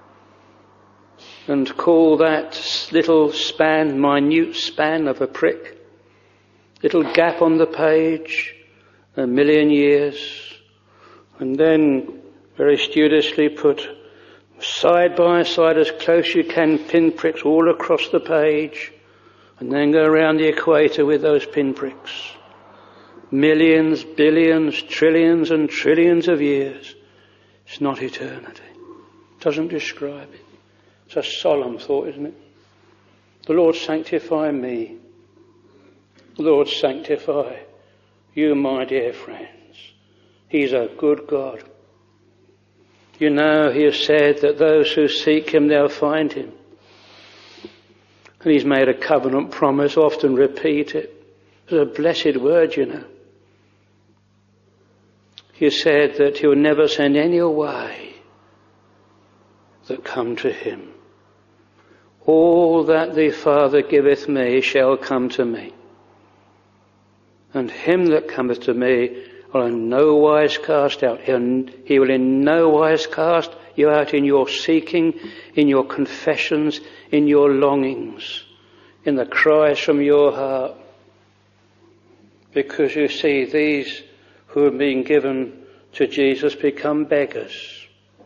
and call that little span, minute span of a prick, little gap on the page, a million years, and then very studiously put side by side as close you can pinpricks all across the page, and then go around the equator with those pinpricks. Millions, billions, trillions and trillions of years. It's not eternity. It doesn't describe it. It's a solemn thought, isn't it? The Lord sanctify me. The Lord sanctify you, my dear friends. He's a good God. You know, he has said that those who seek him, they'll find him. And he's made a covenant promise, often repeat it. It's a blessed word, you know. He said that he will never send any away that come to him. All that the Father giveth me shall come to me. And him that cometh to me will in no wise cast out. He will in no wise cast you out in your seeking, in your confessions, in your longings, in the cries from your heart. Because you see, these who have been given to Jesus become beggars.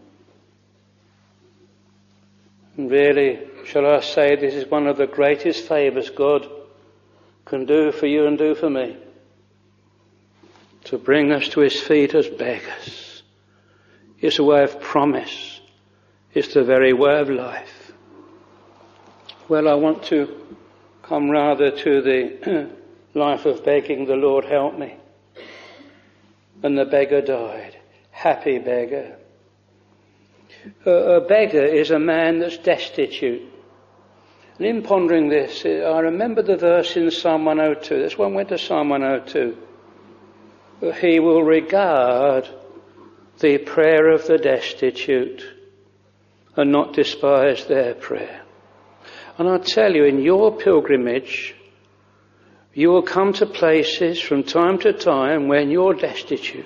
And really, shall I say, this is one of the greatest favours God can do for you and do for me. To bring us to his feet as beggars. It's a way of promise. It's the very way of life. Well, I want to come rather to the life of begging. The Lord help me. And the beggar died. Happy beggar. A, a beggar is a man that's destitute. And in pondering this, I remember the verse in Psalm one oh two. That's one went to Psalm one oh two. He will regard the prayer of the destitute and not despise their prayer. And I tell you, in your pilgrimage, you will come to places from time to time when you're destitute.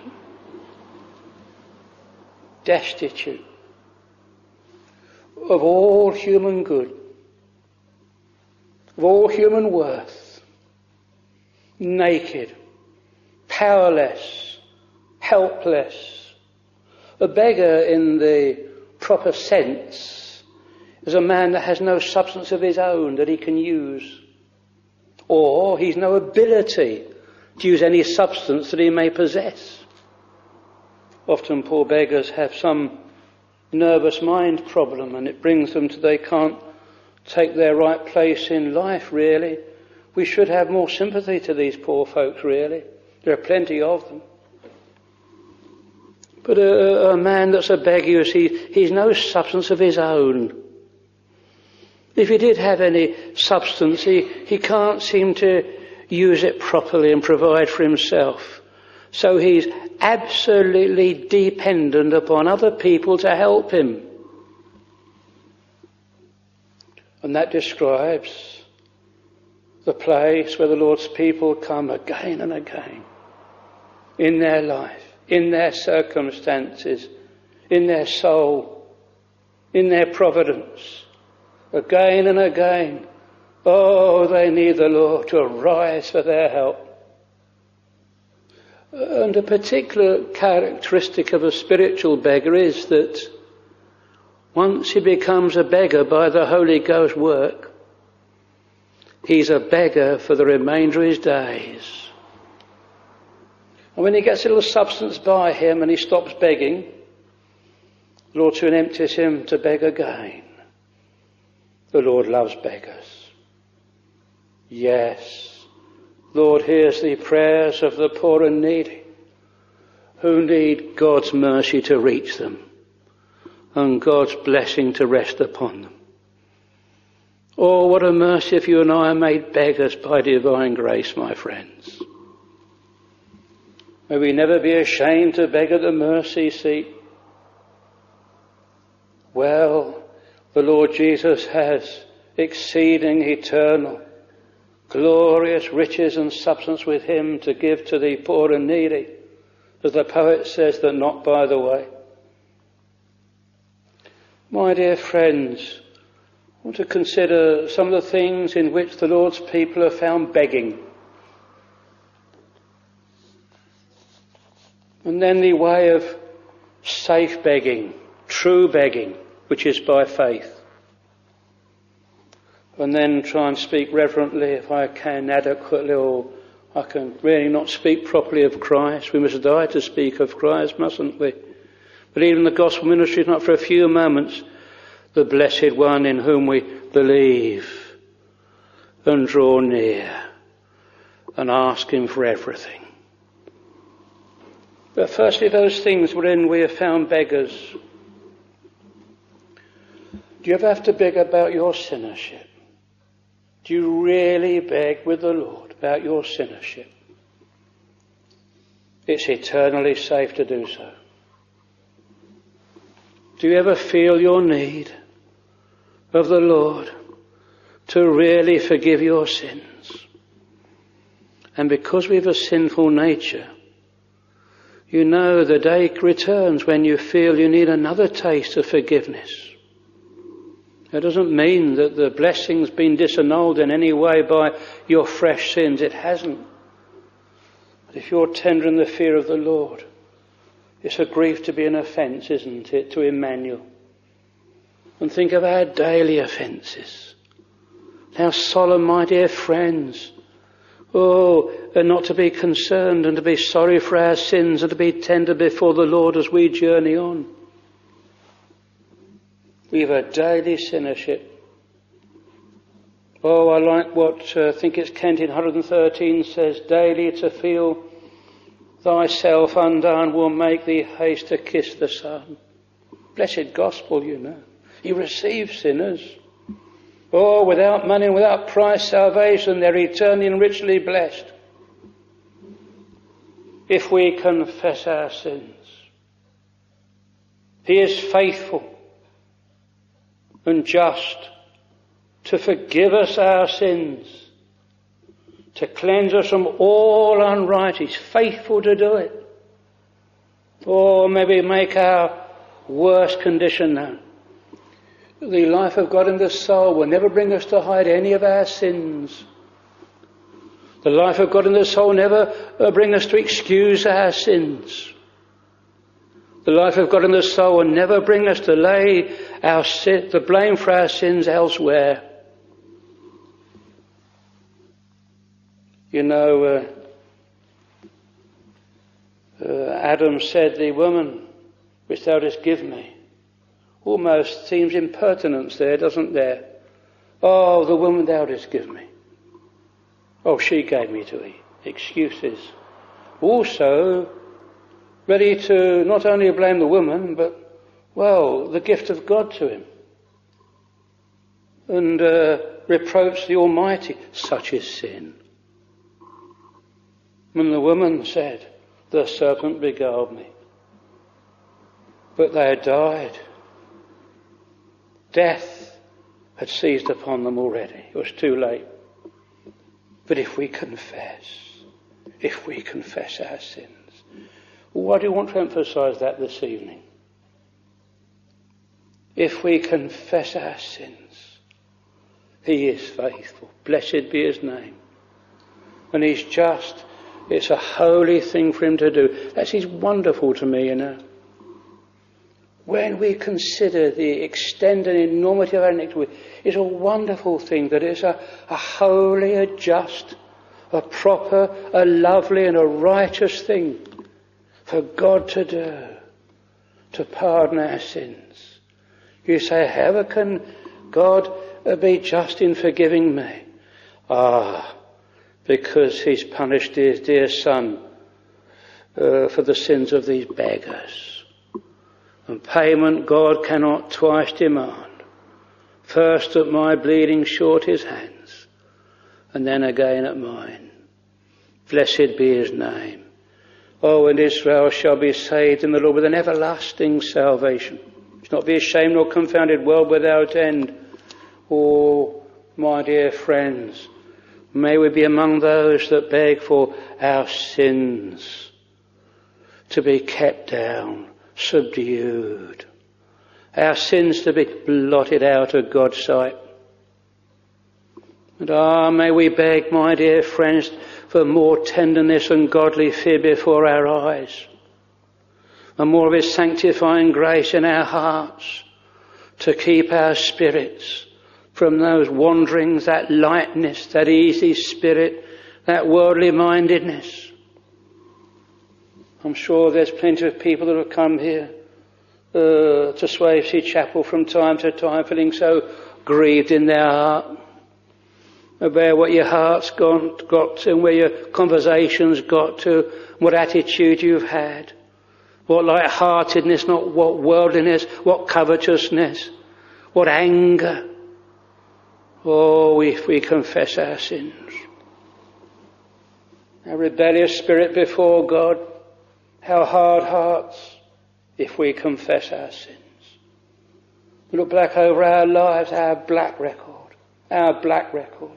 Destitute of all human good, of all human worth, naked, powerless, helpless. A beggar in the proper sense is a man that has no substance of his own that he can use. Or he's no ability to use any substance that he may possess. Often poor beggars have some nervous mind problem and it brings them to they can't take their right place in life, really. We should have more sympathy to these poor folks, really. There are plenty of them. But a, a man that's a beggar, you see, he's no substance of his own. If he did have any substance, he, he can't seem to use it properly and provide for himself. So he's absolutely dependent upon other people to help him. And that describes the place where the Lord's people come again and again in their life, in their circumstances, in their soul, in their providence. Again and again, oh, they need the Lord to arise for their help. And a particular characteristic of a spiritual beggar is that once he becomes a beggar by the Holy Ghost work, he's a beggar for the remainder of his days. And when he gets a little substance by him and he stops begging, the Lord soon empties him to beg again. The Lord loves beggars. Yes, Lord hears the prayers of the poor and needy who need God's mercy to reach them and God's blessing to rest upon them. Oh, what a mercy if you and I are made beggars by divine grace, my friends. May we never be ashamed to beg at the mercy seat. Well, the Lord Jesus has exceeding eternal, glorious riches and substance with him to give to the poor and needy, as the poet says, that not by the way. My dear friends, I want to consider some of the things in which the Lord's people have found begging. And then the way of safe begging, true begging, which is by faith. And then try and speak reverently, if I can, adequately, or I can really not speak properly of Christ. We must die to speak of Christ, mustn't we? But even the gospel ministry is not for a few moments the blessed one in whom we believe and draw near and ask him for everything. But firstly, those things wherein we have found beggars. Do you ever have to beg about your sinnership? Do you really beg with the Lord about your sinnership? It's eternally safe to do so. Do you ever feel your need of the Lord to really forgive your sins? And because we have a sinful nature, you know the day returns when you feel you need another taste of forgiveness. That doesn't mean that the blessing's been disannulled in any way by your fresh sins. It hasn't. But if you're tender in the fear of the Lord, it's a grief to be an offence, isn't it, to Emmanuel? And think of our daily offences. How solemn, my dear friends. Oh, and not to be concerned and to be sorry for our sins and to be tender before the Lord as we journey on. We have a daily sinnership. Oh, I like what uh, I think it's Kent in one hundred thirteen says, daily to feel thyself undone will make thee haste to kiss the Son. Blessed gospel, you know. He receives sinners. Oh, without money and without price salvation, they're eternally and richly blessed. If we confess our sins, he is faithful and just to forgive us our sins, to cleanse us from all unrighteousness. He's faithful to do it. Or maybe make our worst condition known. The life of God in the soul will never bring us to hide any of our sins. The life of God in the soul will never bring us to excuse our sins. The life of God in the soul will never bring us to lay our sin, the blame for our sins elsewhere. You know, uh, uh, Adam said, the woman which thou didst give me. Almost seems impertinence there, doesn't there? Oh, the woman thou didst give me. Oh, she gave me to eat. Excuses. Also, ready to not only blame the woman, but, well, the gift of God to him. and uh, reproach the Almighty. Such is sin. When the woman said, the serpent beguiled me, but they had died. Death had seized upon them already. It was too late. But if we confess, if we confess our sins, why do you want to emphasize that this evening? If we confess our sins, he is faithful. Blessed be his name. And he's just. It's a holy thing for him to do. That is wonderful to me, you know. When we consider the extent and enormity of our iniquity, it's a wonderful thing that it's a, a holy, a just, a proper, a lovely and a righteous thing for God to do, to pardon our sins. You say, how can God be just in forgiving me? Ah, because he's punished his dear son uh, for the sins of these beggars. And payment God cannot twice demand. First at my bleeding short his hands, and then again at mine. Blessed be his name. Oh, and Israel shall be saved in the Lord with an everlasting salvation. It's not be ashamed nor confounded, world without end. Oh, my dear friends, may we be among those that beg for our sins to be kept down, subdued, our sins to be blotted out of God's sight. And ah, may we beg, my dear friends, for more tenderness and godly fear before our eyes, and more of his sanctifying grace in our hearts to keep our spirits from those wanderings, that lightness, that easy spirit, that worldly mindedness. I'm sure there's plenty of people that have come here uh, to Swavesey Chapel from time to time feeling so grieved in their heart about what your heart's gone, got to and where your conversation's got to, what attitude you've had, what light-heartedness, not what worldliness, what covetousness, what anger. Oh, if we confess our sins, our rebellious spirit before God, our hard hearts, if we confess our sins. We look back over our lives, our black record, our black record.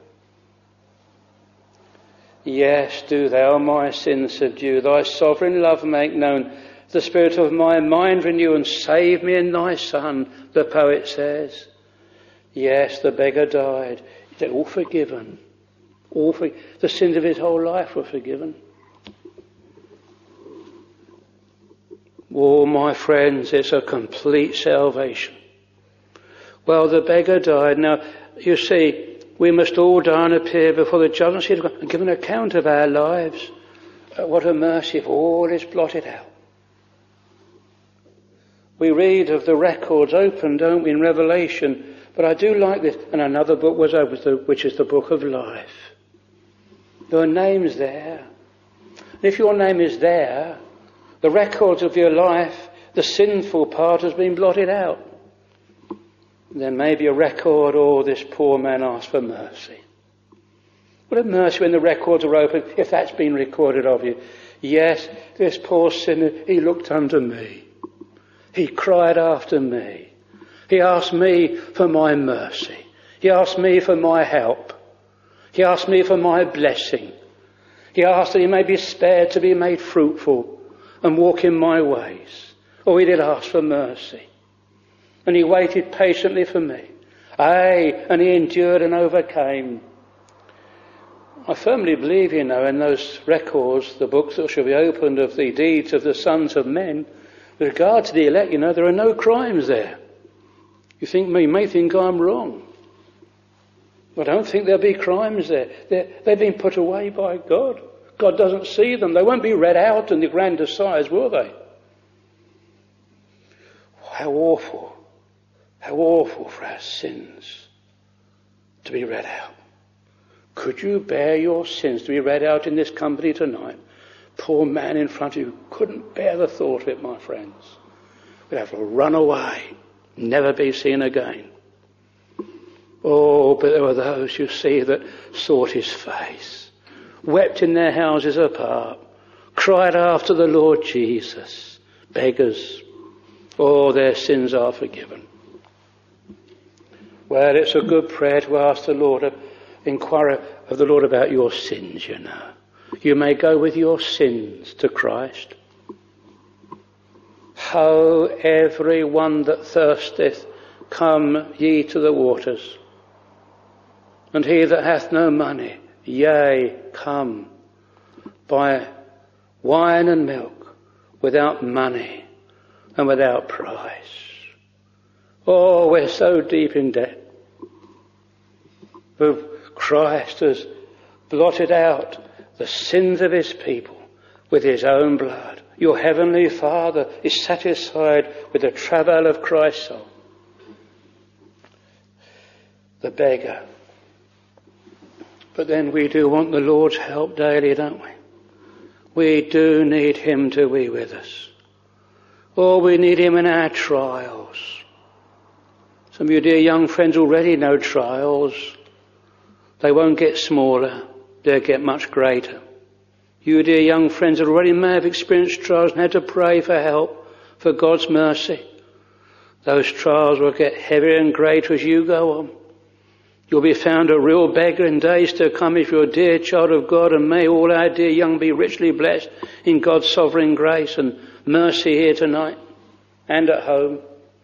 Yes, do thou my sins subdue, thy sovereign love make known, the spirit of my mind renew and save me in thy Son, the poet says. Yes, the beggar died. They're all forgiven. All for, the sins of his whole life were forgiven. Oh, my friends, it's a complete salvation. Well, the beggar died. Now, you see, we must all die and appear before the judgment seat of God and give an account of our lives. Uh, what a mercy if all is blotted out. We read of the records open, don't we, in Revelation. But I do like this. And another book was opened, which is the book of life. Your name's there. And if your name is there, the records of your life, the sinful part has been blotted out. There may be a record, oh, this poor man asked for mercy. What a mercy when the records are open, if that's been recorded of you. Yes, this poor sinner, he looked unto me. He cried after me. He asked me for my mercy. He asked me for my help. He asked me for my blessing. He asked that he may be spared to be made fruitful and walk in my ways. Oh, he did ask for mercy. And he waited patiently for me. Aye, and he endured and overcame. I firmly believe, you know, in those records, the books that shall be opened of the deeds of the sons of men, with regard to the elect, you know, there are no crimes there. You think, you may think I'm wrong. I don't think there'll be crimes there. They're, they've been put away by God. God doesn't see them. They won't be read out in the grand assize, will they? How awful. How awful for our sins to be read out. Could you bear your sins to be read out in this company tonight? Poor man in front of you couldn't bear the thought of it, my friends. We'd have to run away, never be seen again. Oh, but there were those, you see, that sought his face, wept in their houses apart, cried after the Lord Jesus. Beggars. Oh, their sins are forgiven. Well, it's a good prayer to ask the Lord, inquire of the Lord about your sins, you know. You may go with your sins to Christ. Ho, every one that thirsteth, come ye to the waters. And he that hath no money, yea, come, buy wine and milk without money and without price. Oh, we're so deep in debt. But Christ has blotted out the sins of his people with his own blood. Your heavenly Father is satisfied with the travail of Christ's soul. The beggar. But then we do want the Lord's help daily, don't we? We do need him to be with us. Oh, we need him in our trials. Some of you dear young friends already know trials. They won't get smaller, they'll get much greater. You dear young friends already may have experienced trials and had to pray for help, for God's mercy. Those trials will get heavier and greater as you go on. You'll be found a real beggar in days to come if you're a dear child of God, and may all our dear young be richly blessed in God's sovereign grace and mercy here tonight and at home.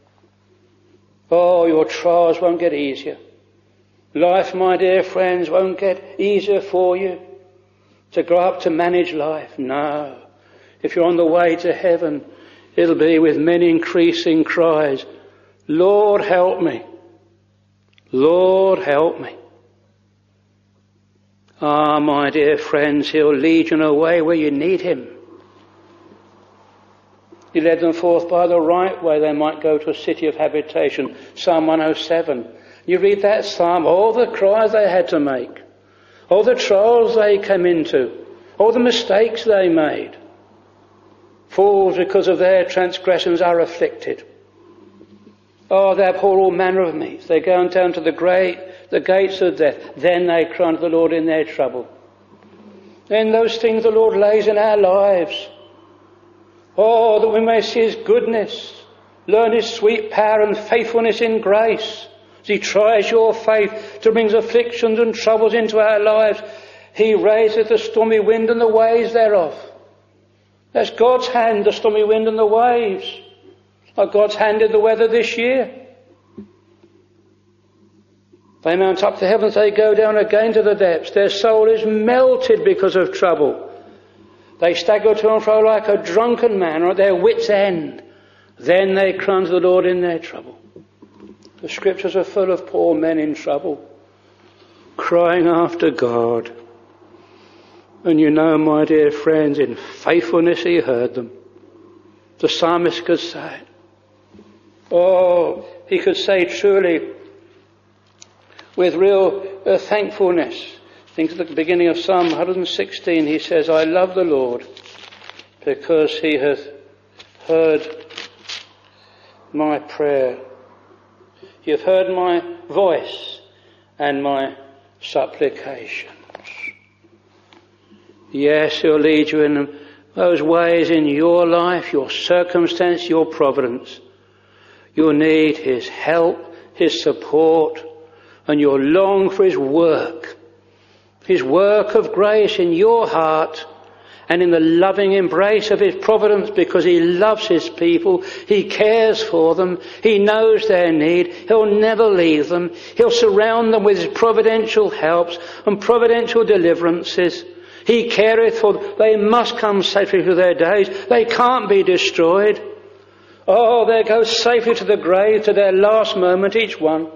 Oh, your trials won't get easier. Life, my dear friends, won't get easier for you to grow up to manage life. No. If you're on the way to heaven, it'll be with many increasing cries, Lord, help me. Lord, help me. Ah, my dear friends, he'll lead you in a way where you need him. He led them forth by the right way they might go to a city of habitation. Psalm one oh seven. You read that psalm, all the cries they had to make, all the trials they came into, all the mistakes they made. Fools, because of their transgressions, are afflicted. Oh, they abhor all manner of meats. They go down to the great, the gates of death. Then they cry unto the Lord in their trouble. Then those things the Lord lays in our lives. Oh, that we may see his goodness, learn his sweet power and faithfulness in grace. As he tries your faith to bring afflictions and troubles into our lives, he raiseth the stormy wind and the waves thereof. That's God's hand, the stormy wind and the waves. Like God's hand did the weather this year. They mount up to heavens, they go down again to the depths. Their soul is melted because of trouble. They stagger to and fro like a drunken man, or at their wits' end. Then they cry unto the Lord in their trouble. The scriptures are full of poor men in trouble, crying after God. And you know, my dear friends, in faithfulness he heard them. The psalmist could say it. Oh, he could say truly, with real uh, thankfulness. Think at the beginning of Psalm one sixteen, he says, I love the Lord because he hath heard my prayer. He hath heard my voice and my supplications. Yes, he'll lead you in those ways in your life, your circumstance, your providence. You'll need his help, his support, and you'll long for his work. His work of grace in your heart and in the loving embrace of his providence, because he loves his people, he cares for them, he knows their need, he'll never leave them, he'll surround them with his providential helps and providential deliverances. He careth for them. They must come safely through their days. They can't be destroyed. Oh, they go safely to the grave, to their last moment, each one.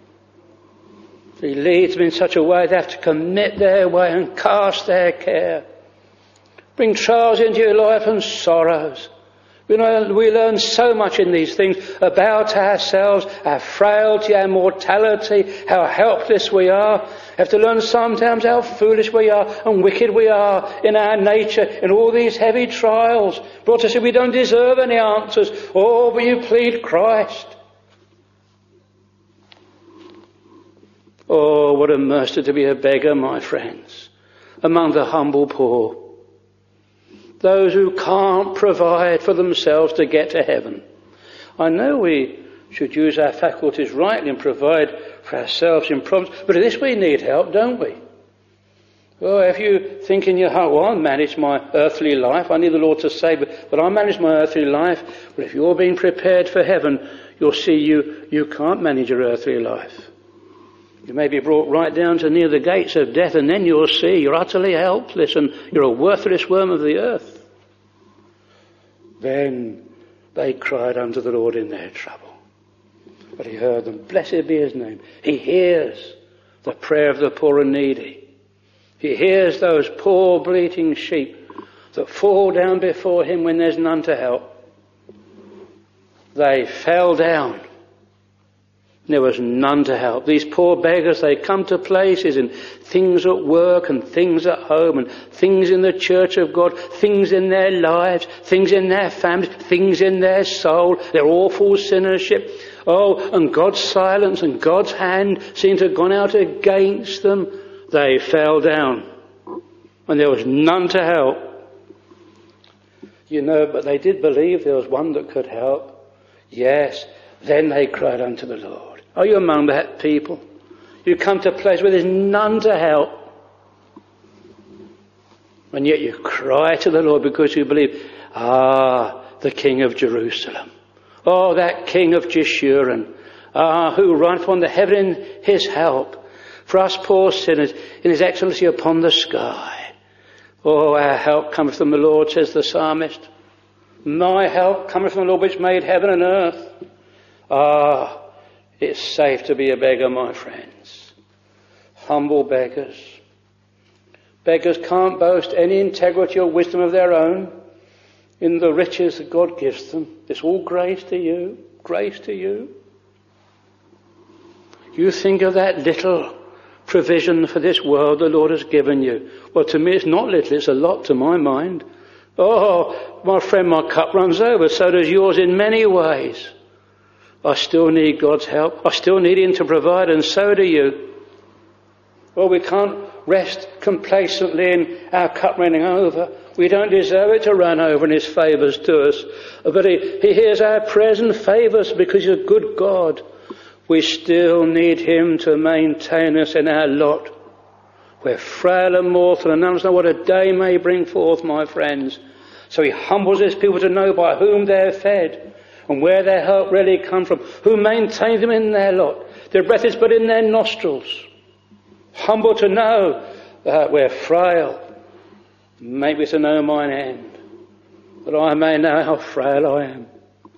He leads them in such a way they have to commit their way and cast their care. Bring trials into your life and sorrows. We learn, we learn so much in these things about ourselves, our frailty, our mortality, how helpless we are. We have to learn sometimes how foolish we are and wicked we are in our nature, in all these heavy trials. Brought us, we don't deserve any answers. Oh, but you plead Christ. Oh, what a mercy to be a beggar, my friends, among the humble poor. Those who can't provide for themselves to get to heaven. I know we should use our faculties rightly and provide for ourselves in providence, but in this we need help, don't we? Oh, if you think in your heart, well, I manage my earthly life, I need the Lord to save, but, but I manage my earthly life. Well, if you're being prepared for heaven, you'll see you, you can't manage your earthly life. You may be brought right down to near the gates of death, and then you'll see you're utterly helpless and you're a worthless worm of the earth. Then they cried unto the Lord in their trouble. But he heard them. Blessed be his name. He hears the prayer of the poor and needy. He hears those poor bleating sheep that fall down before him when there's none to help. They fell down. There was none to help. These poor beggars, they come to places and things at work and things at home and things in the church of God, things in their lives, things in their families, things in their soul, their awful sinnership. Oh, and God's silence and God's hand seemed to have gone out against them. They fell down and there was none to help. You know, but they did believe there was one that could help. Yes, then they cried unto the Lord. Are you among that people? You come to a place where there's none to help. And yet you cry to the Lord because you believe, ah, the King of Jerusalem. Oh, that King of Jeshurun. Ah, who rideth upon the heaven in his help. For us poor sinners, in his excellency upon the sky. Oh, our help cometh from the Lord, says the psalmist. My help cometh from the Lord which made heaven and earth. Ah, it's safe to be a beggar, my friends. Humble beggars. Beggars can't boast any integrity or wisdom of their own in the riches that God gives them. It's all grace to you. Grace to you. You think of that little provision for this world the Lord has given you. Well, to me it's not little, it's a lot to my mind. Oh, my friend, my cup runs over. So does yours in many ways. I still need God's help. I still need him to provide, and so do you. Well, we can't rest complacently in our cup running over. We don't deserve it to run over in his favours to us. But he, he hears our prayers and favours because he's a good God. We still need him to maintain us in our lot. We're frail and mortal, and none of us know what a day may bring forth, my friends. So he humbles his people to know by whom they're fed and where their help really comes from, who maintains them in their lot. Their breath is but in their nostrils. Humble to know that we're frail. Maybe to know mine end, that I may know how frail I am.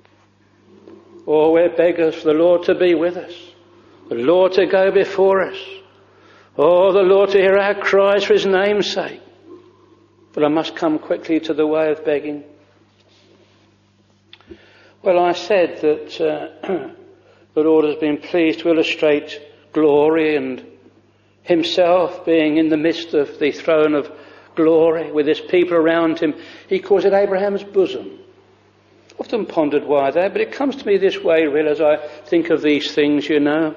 Or we're beggars for the Lord to be with us, the Lord to go before us, or the Lord to hear our cries for his name's sake. But I must come quickly to the way of begging. Well, I said that uh, the Lord has been pleased to illustrate glory and himself being in the midst of the throne of glory with his people around him. He calls it Abraham's bosom. Often pondered why that, but it comes to me this way really as I think of these things, you know.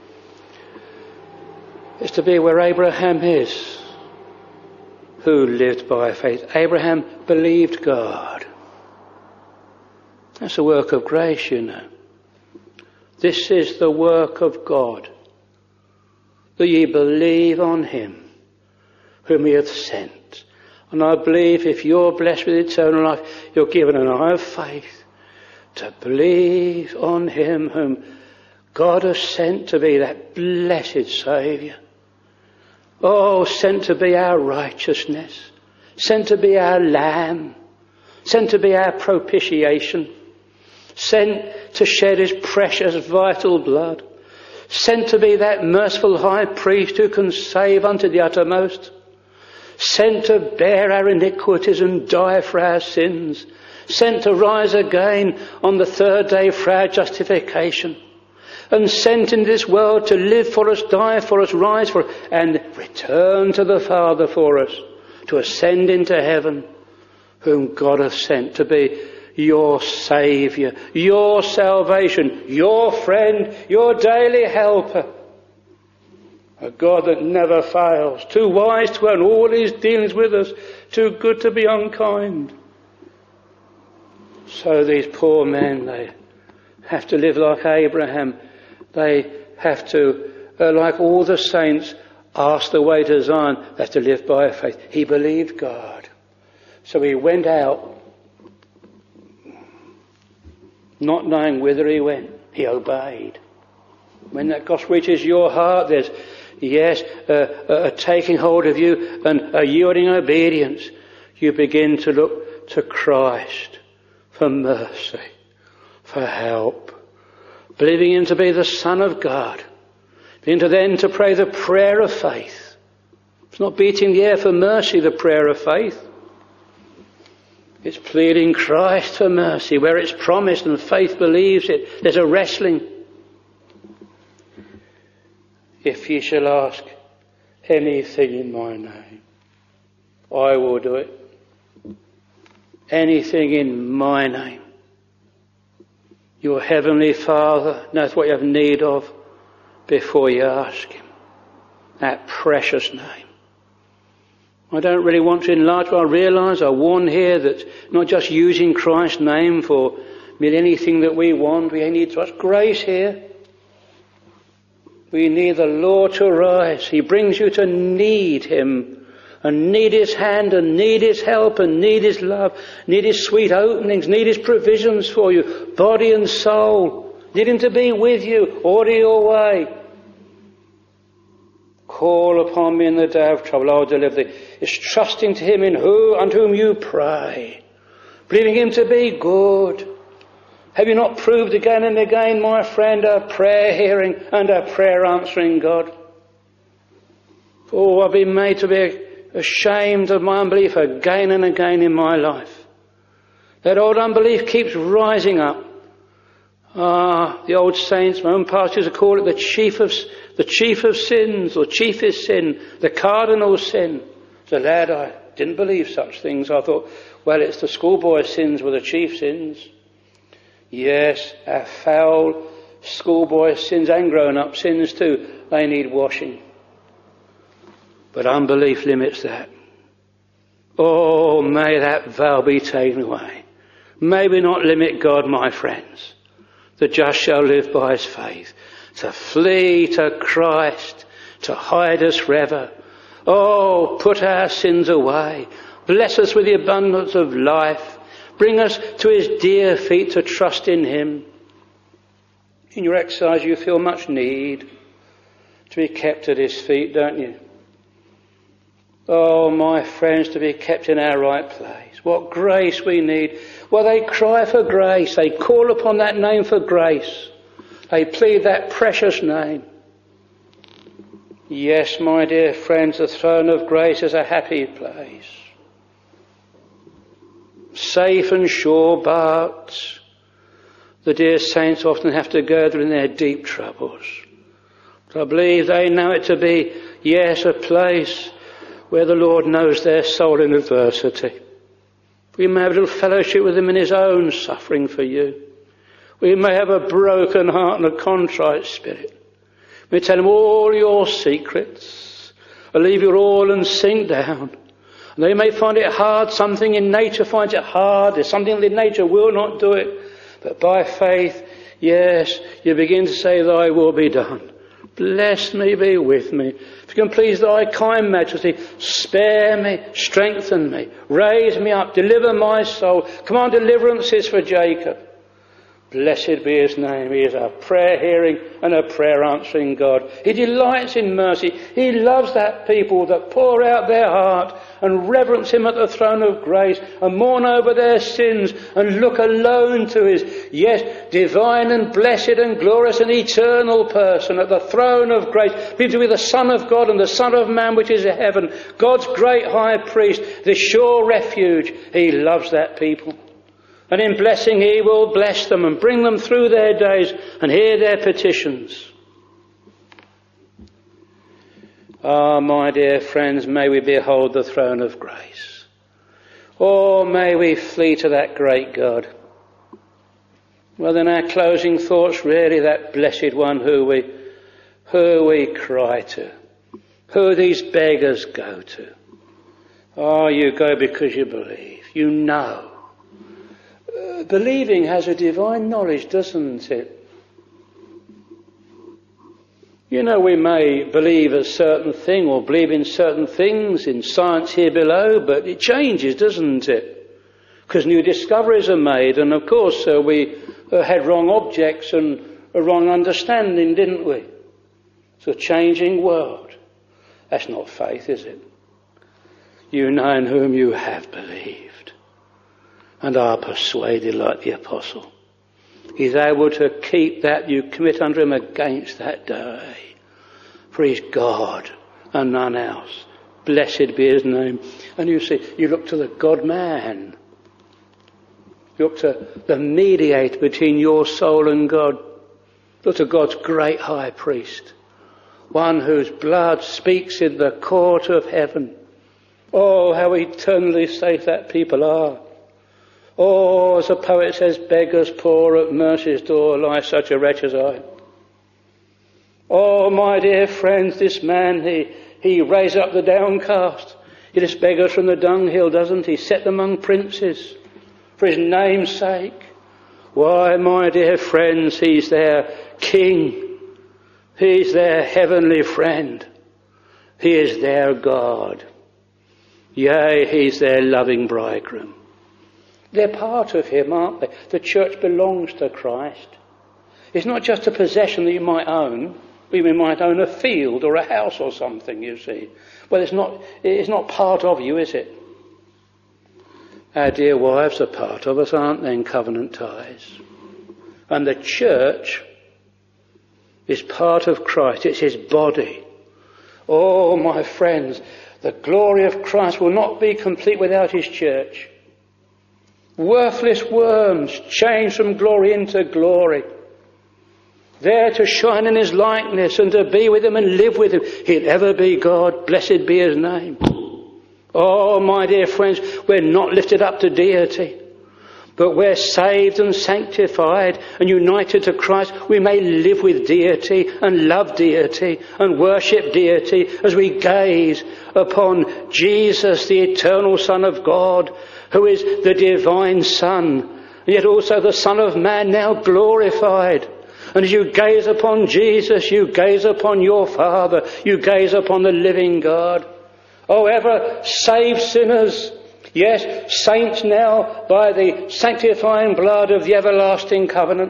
It's to be where Abraham is, who lived by faith. Abraham believed God. That's a work of grace, you know. This is the work of God, that ye believe on him whom he hath sent. And I believe if you're blessed with eternal life, you're given an eye of faith to believe on him whom God has sent to be that blessed Saviour. Oh, sent to be our righteousness, sent to be our lamb, sent to be our propitiation, sent to shed his precious vital blood, sent to be that merciful high priest who can save unto the uttermost, sent to bear our iniquities and die for our sins, sent to rise again on the third day for our justification, and sent in this world to live for us, die for us, rise for us, and return to the Father for us, to ascend into heaven, whom God hath sent to be your Saviour, your salvation, your friend, your daily helper. A God that never fails, too wise to own all his dealings with us, too good to be unkind. So these poor men, they have to live like Abraham. They have to, uh, like all the saints, ask the way to Zion. They have to live by faith. He believed God. So he went out, not knowing whither he went. He obeyed. When that gospel reaches your heart, there's, yes, a, a taking hold of you and a yielding obedience. You begin to look to Christ for mercy, for help, believing him to be the Son of God, begin to then to pray the prayer of faith. It's not beating the air for mercy, the prayer of faith. It's pleading Christ for mercy where it's promised and faith believes it. There's a wrestling. If ye shall ask anything in my name, I will do it. Anything in my name. Your heavenly Father knows what you have need of before you ask him. That precious name. I don't really want to enlarge, but I realise, I warn here that not just using Christ's name for anything that we want, we need to ask grace here. We need the Lord to arise. He brings you to need him and need his hand and need his help and need his love, need his sweet openings, need his provisions for you, body and soul. Need him to be with you, order your way. Call upon me in the day of trouble, I will deliver thee. It's trusting to him in who, unto whom you pray, believing him to be good. Have you not proved again and again, my friend, a prayer hearing and a prayer answering God? Oh, I've been made to be ashamed of my unbelief again and again in my life. That old unbelief keeps rising up. Ah, the old saints, my own pastors would call it the chief of the chief of sins, or chiefest sin, the cardinal sin. As a lad, I didn't believe such things. I thought, well, it's the schoolboy sins were the chief sins. Yes, our foul schoolboy sins and grown-up sins too, they need washing. But unbelief limits that. Oh, may that veil be taken away. May we not limit God, my friends. The just shall live by his faith. To flee to Christ, to hide us forever. Oh, put our sins away. Bless us with the abundance of life. Bring us to his dear feet to trust in him. In your exercise you feel much need to be kept at his feet, don't you? Oh, my friends, to be kept in our right place. What grace we need. Well, they cry for grace. They call upon that name for grace. They plead that precious name. Yes, my dear friends, the throne of grace is a happy place. Safe and sure, but the dear saints often have to go there in their deep troubles. But I believe they know it to be, yes, a place where the Lord knows their soul in adversity. We may have a little fellowship with him in his own suffering for you. We may have a broken heart and a contrite spirit. We tell him all your secrets, or leave your all and sink down. And they may find it hard, something in nature finds it hard, there's something in nature will not do it. But by faith, yes, you begin to say, thy will be done. Bless me, be with me. If you can please thy kind majesty, spare me, strengthen me, raise me up, deliver my soul. Command deliverances for Jacob. Blessed be his name. He is a prayer hearing and a prayer answering God. He delights in mercy. He loves that people that pour out their heart and reverence him at the throne of grace and mourn over their sins and look alone to his, yes, divine and blessed and glorious and eternal person at the throne of grace. Be to be the Son of God and the Son of Man which is in heaven, God's great high priest, the sure refuge. He loves that people. And in blessing he will bless them and bring them through their days and hear their petitions. Ah, my dear friends, may we behold the throne of grace. Or may we flee to that great God. Well, then our closing thoughts, really that blessed one who we, who we cry to. who these beggars go to. Oh, you go because you believe. You know. Uh, believing has a divine knowledge, doesn't it? You know, we may believe a certain thing or believe in certain things in science here below, but it changes, doesn't it? Because new discoveries are made, and of course uh, we uh, had wrong objects and a wrong understanding, didn't we? It's a changing world. That's not faith, is it? You know in whom you have believed and are persuaded like the apostle. He's able to keep that you commit unto him against that day. For he's God and none else. Blessed be his name. And you see, you look to the God-man. You look to the mediator between your soul and God. Look to God's great high priest. One whose blood speaks in the court of heaven. Oh, how eternally safe that people are. Oh, as the poet says, beggars poor at mercy's door lie such a wretch as I. Oh, my dear friends, this man, he, he raised up the downcast. He lifts beggars from the dunghill, doesn't he? Set them among princes for his name's sake. Why, my dear friends, he's their king. He's their heavenly friend. He is their God. Yea, he's their loving bridegroom. They're part of him, aren't they? The church belongs to Christ. It's not just a possession that you might own. We might own a field or a house or something, you see. Well, it's not, it's not part of you, is it? Our dear wives are part of us, aren't they, in covenant ties? And the church is part of Christ. It's his body. Oh, my friends, the glory of Christ will not be complete without his church. Worthless worms changed from glory into glory. There to shine in his likeness and to be with him and live with him. He'll ever be God. Blessed be his name. Oh, my dear friends, we're not lifted up to deity, but we're saved and sanctified and united to Christ. We may live with deity and love deity and worship deity as we gaze upon Jesus, the eternal Son of God, who is the divine Son, and yet also the Son of Man, now glorified. And as you gaze upon Jesus, you gaze upon your Father, you gaze upon the living God. Oh, ever saved sinners, yes, saints now by the sanctifying blood of the everlasting covenant.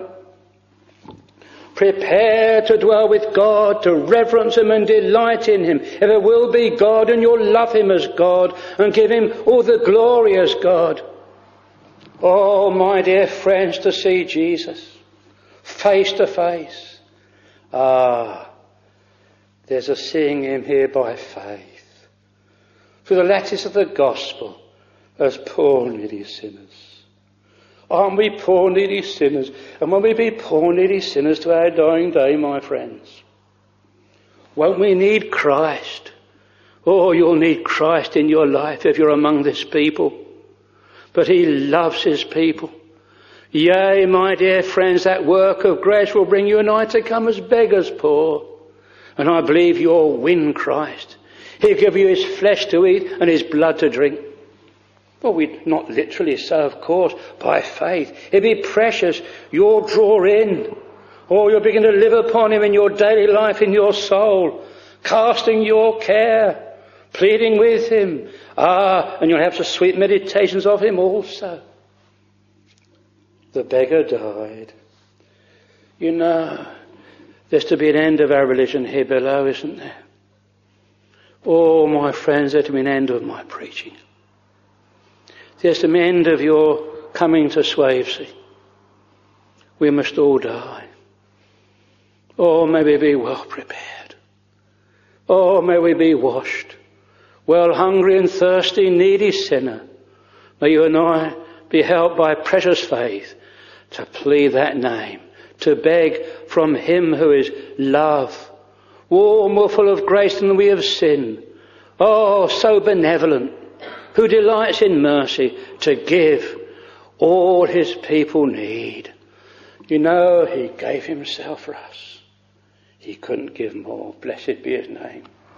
Prepare to dwell with God, to reverence him and delight in him. Ever will be God, and you'll love him as God and give him all the glory as God. Oh, my dear friends, to see Jesus face to face. Ah, there's a seeing him here by faith. Through the lattice of the gospel as poor needy sinners. Aren't we poor needy sinners? And when we be poor needy sinners to our dying day, my friends, won't we need Christ? Oh, you'll need Christ in your life if you're among this people. But he loves his people. Yea, my dear friends, that work of grace will bring you and I to come as beggars poor. And I believe you'll win Christ. He'll give you his flesh to eat and his blood to drink. Well, we not literally so, of course, by faith. It'll be precious. You'll draw in. Or you'll begin to live upon him in your daily life, in your soul, casting your care, pleading with him. Ah, and you'll have some sweet meditations of him also. The beggar died. You know, there's to be an end of our religion here below, isn't there? Oh, my friends, there's to be an end of my preaching. There's to be an end of your coming to Swavesey. We must all die. Oh, may we be well prepared. Oh, may we be washed. Well, hungry and thirsty, needy sinner, may you and I be helped by precious faith to plead that name, to beg from him who is love, warm, more full of grace than we have sinned. Oh, so benevolent, who delights in mercy, to give all his people need. You know, he gave himself for us. He couldn't give more. Blessed be his name.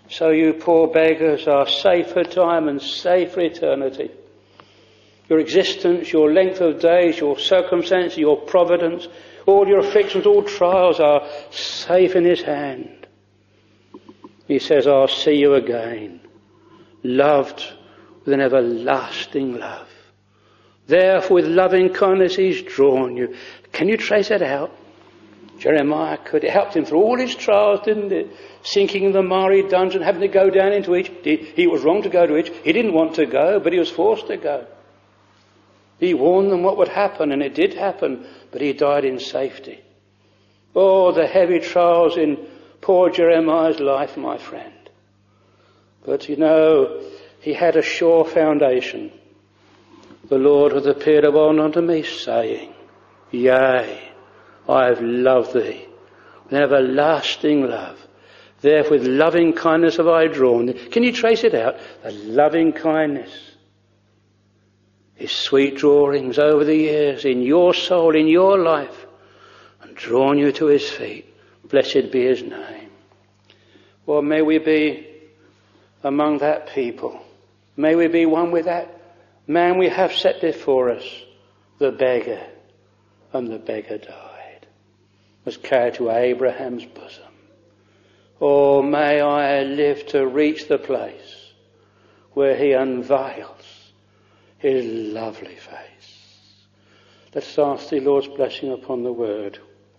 So you poor beggars are safe for time and safe for eternity. Your existence, your length of days, your circumstances, your providence, all your afflictions, all trials are safe in his hand. He says, I'll see you again, loved with an everlasting love. Therefore, with loving kindness, he's drawn you. Can you trace that out? Jeremiah could. It helped him through all his trials, didn't it? Sinking in the miry dungeon, having to go down into each. He was wrong to go to each. He didn't want to go, but he was forced to go. He warned them what would happen, and it did happen, but he died in safety. Oh, the heavy trials in poor Jeremiah's life, my friend. But you know, he had a sure foundation. The Lord hath appeared of old unto me, saying, Yea, I have loved thee with an everlasting love. Therefore with loving kindness have I drawn thee. Can you trace it out? The loving kindness. His sweet drawings over the years in your soul, in your life, and drawn you to his feet. Blessed be his name. Well, may we be among that people. May we be one with that man we have set before us, the beggar, and the beggar died, was carried to Abraham's bosom. Oh, may I live to reach the place where he unveils his lovely face. Let's ask the Lord's blessing upon the word.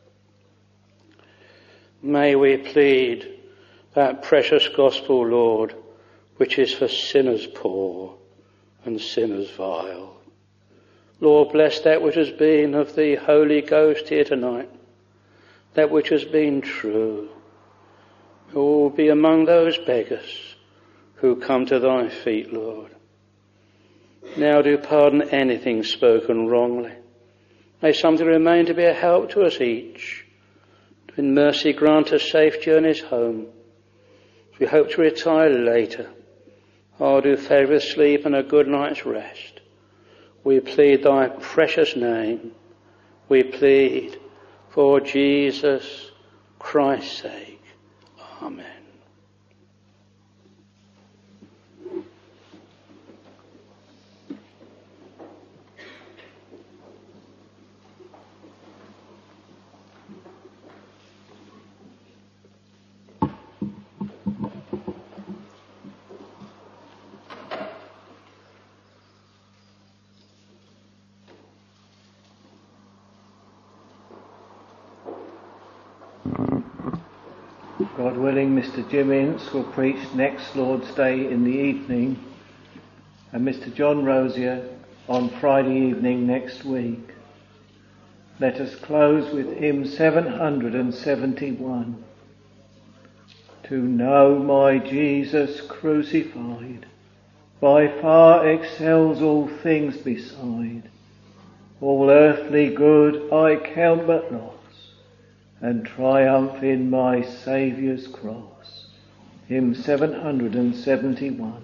May we plead that precious gospel, Lord, which is for sinners poor and sinners vile. Lord, bless that which has been of the Holy Ghost here tonight, that which has been true. Oh, be among those beggars who come to thy feet, Lord. Now do pardon anything spoken wrongly. May something remain to be a help to us each. In mercy grant us safe journeys home. We hope to retire later. Oh, do favour with sleep and a good night's rest. We plead thy precious name. We plead for Jesus Christ's sake. Amen. God willing, Mister Jim Ince will preach next Lord's Day in the evening, and Mister John Rosier on Friday evening next week. Let us close with hymn seven hundred seventy-one. To know my Jesus crucified by far excels all things beside. All earthly good I count but loss, and triumph in my Saviour's cross. Hymn seven hundred seventy-one.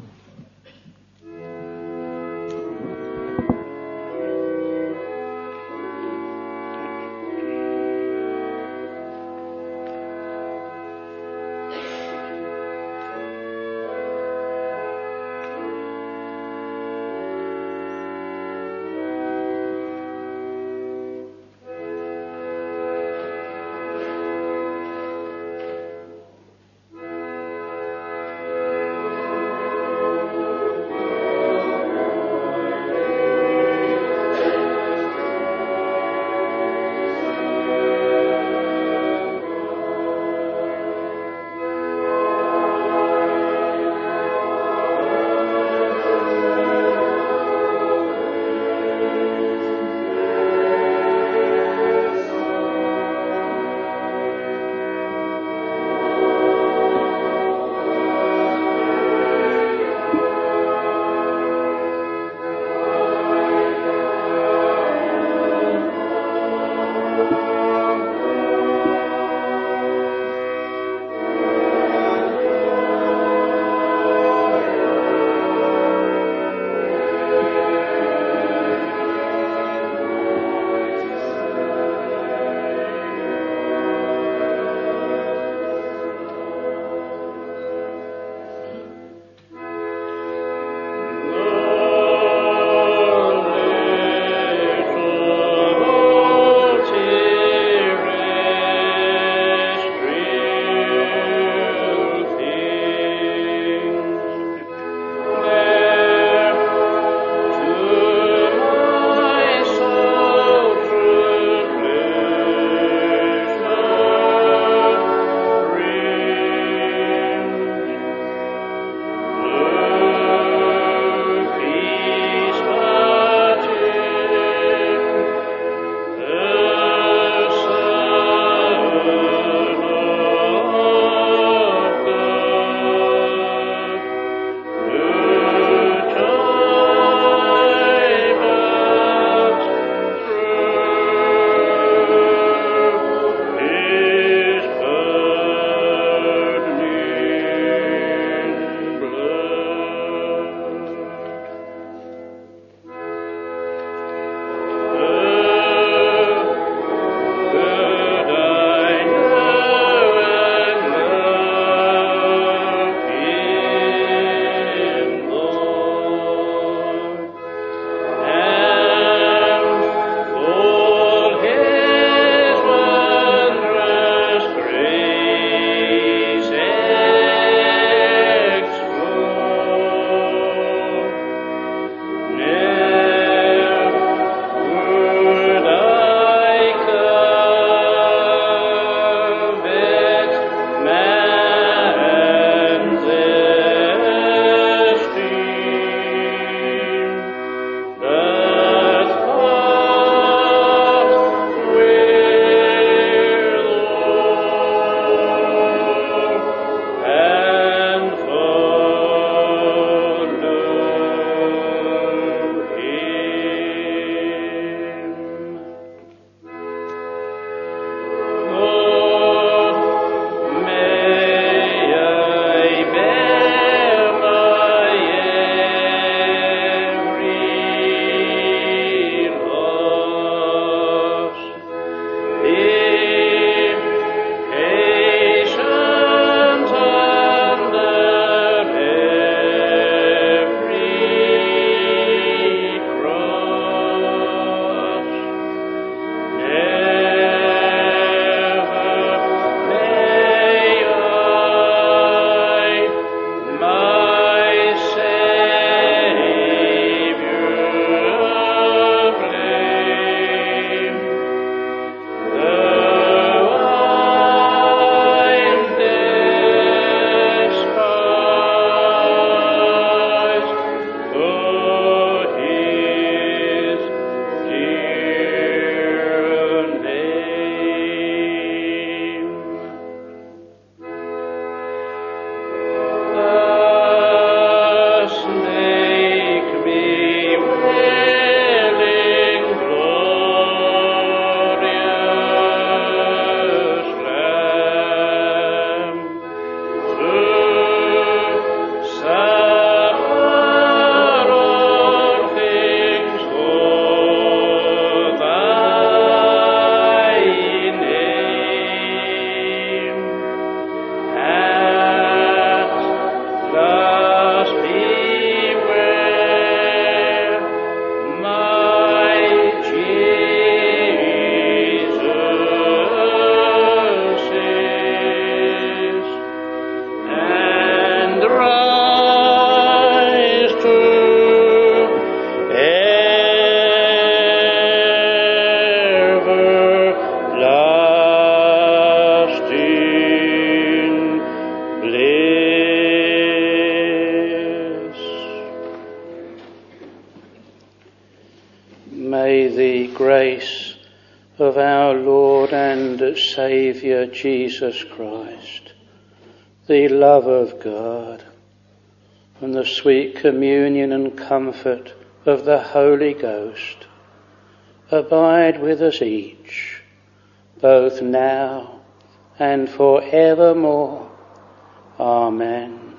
grace of our Lord and Saviour Jesus Christ, the love of God, and the sweet communion and comfort of the Holy Ghost abide with us each, both now and for evermore. Amen.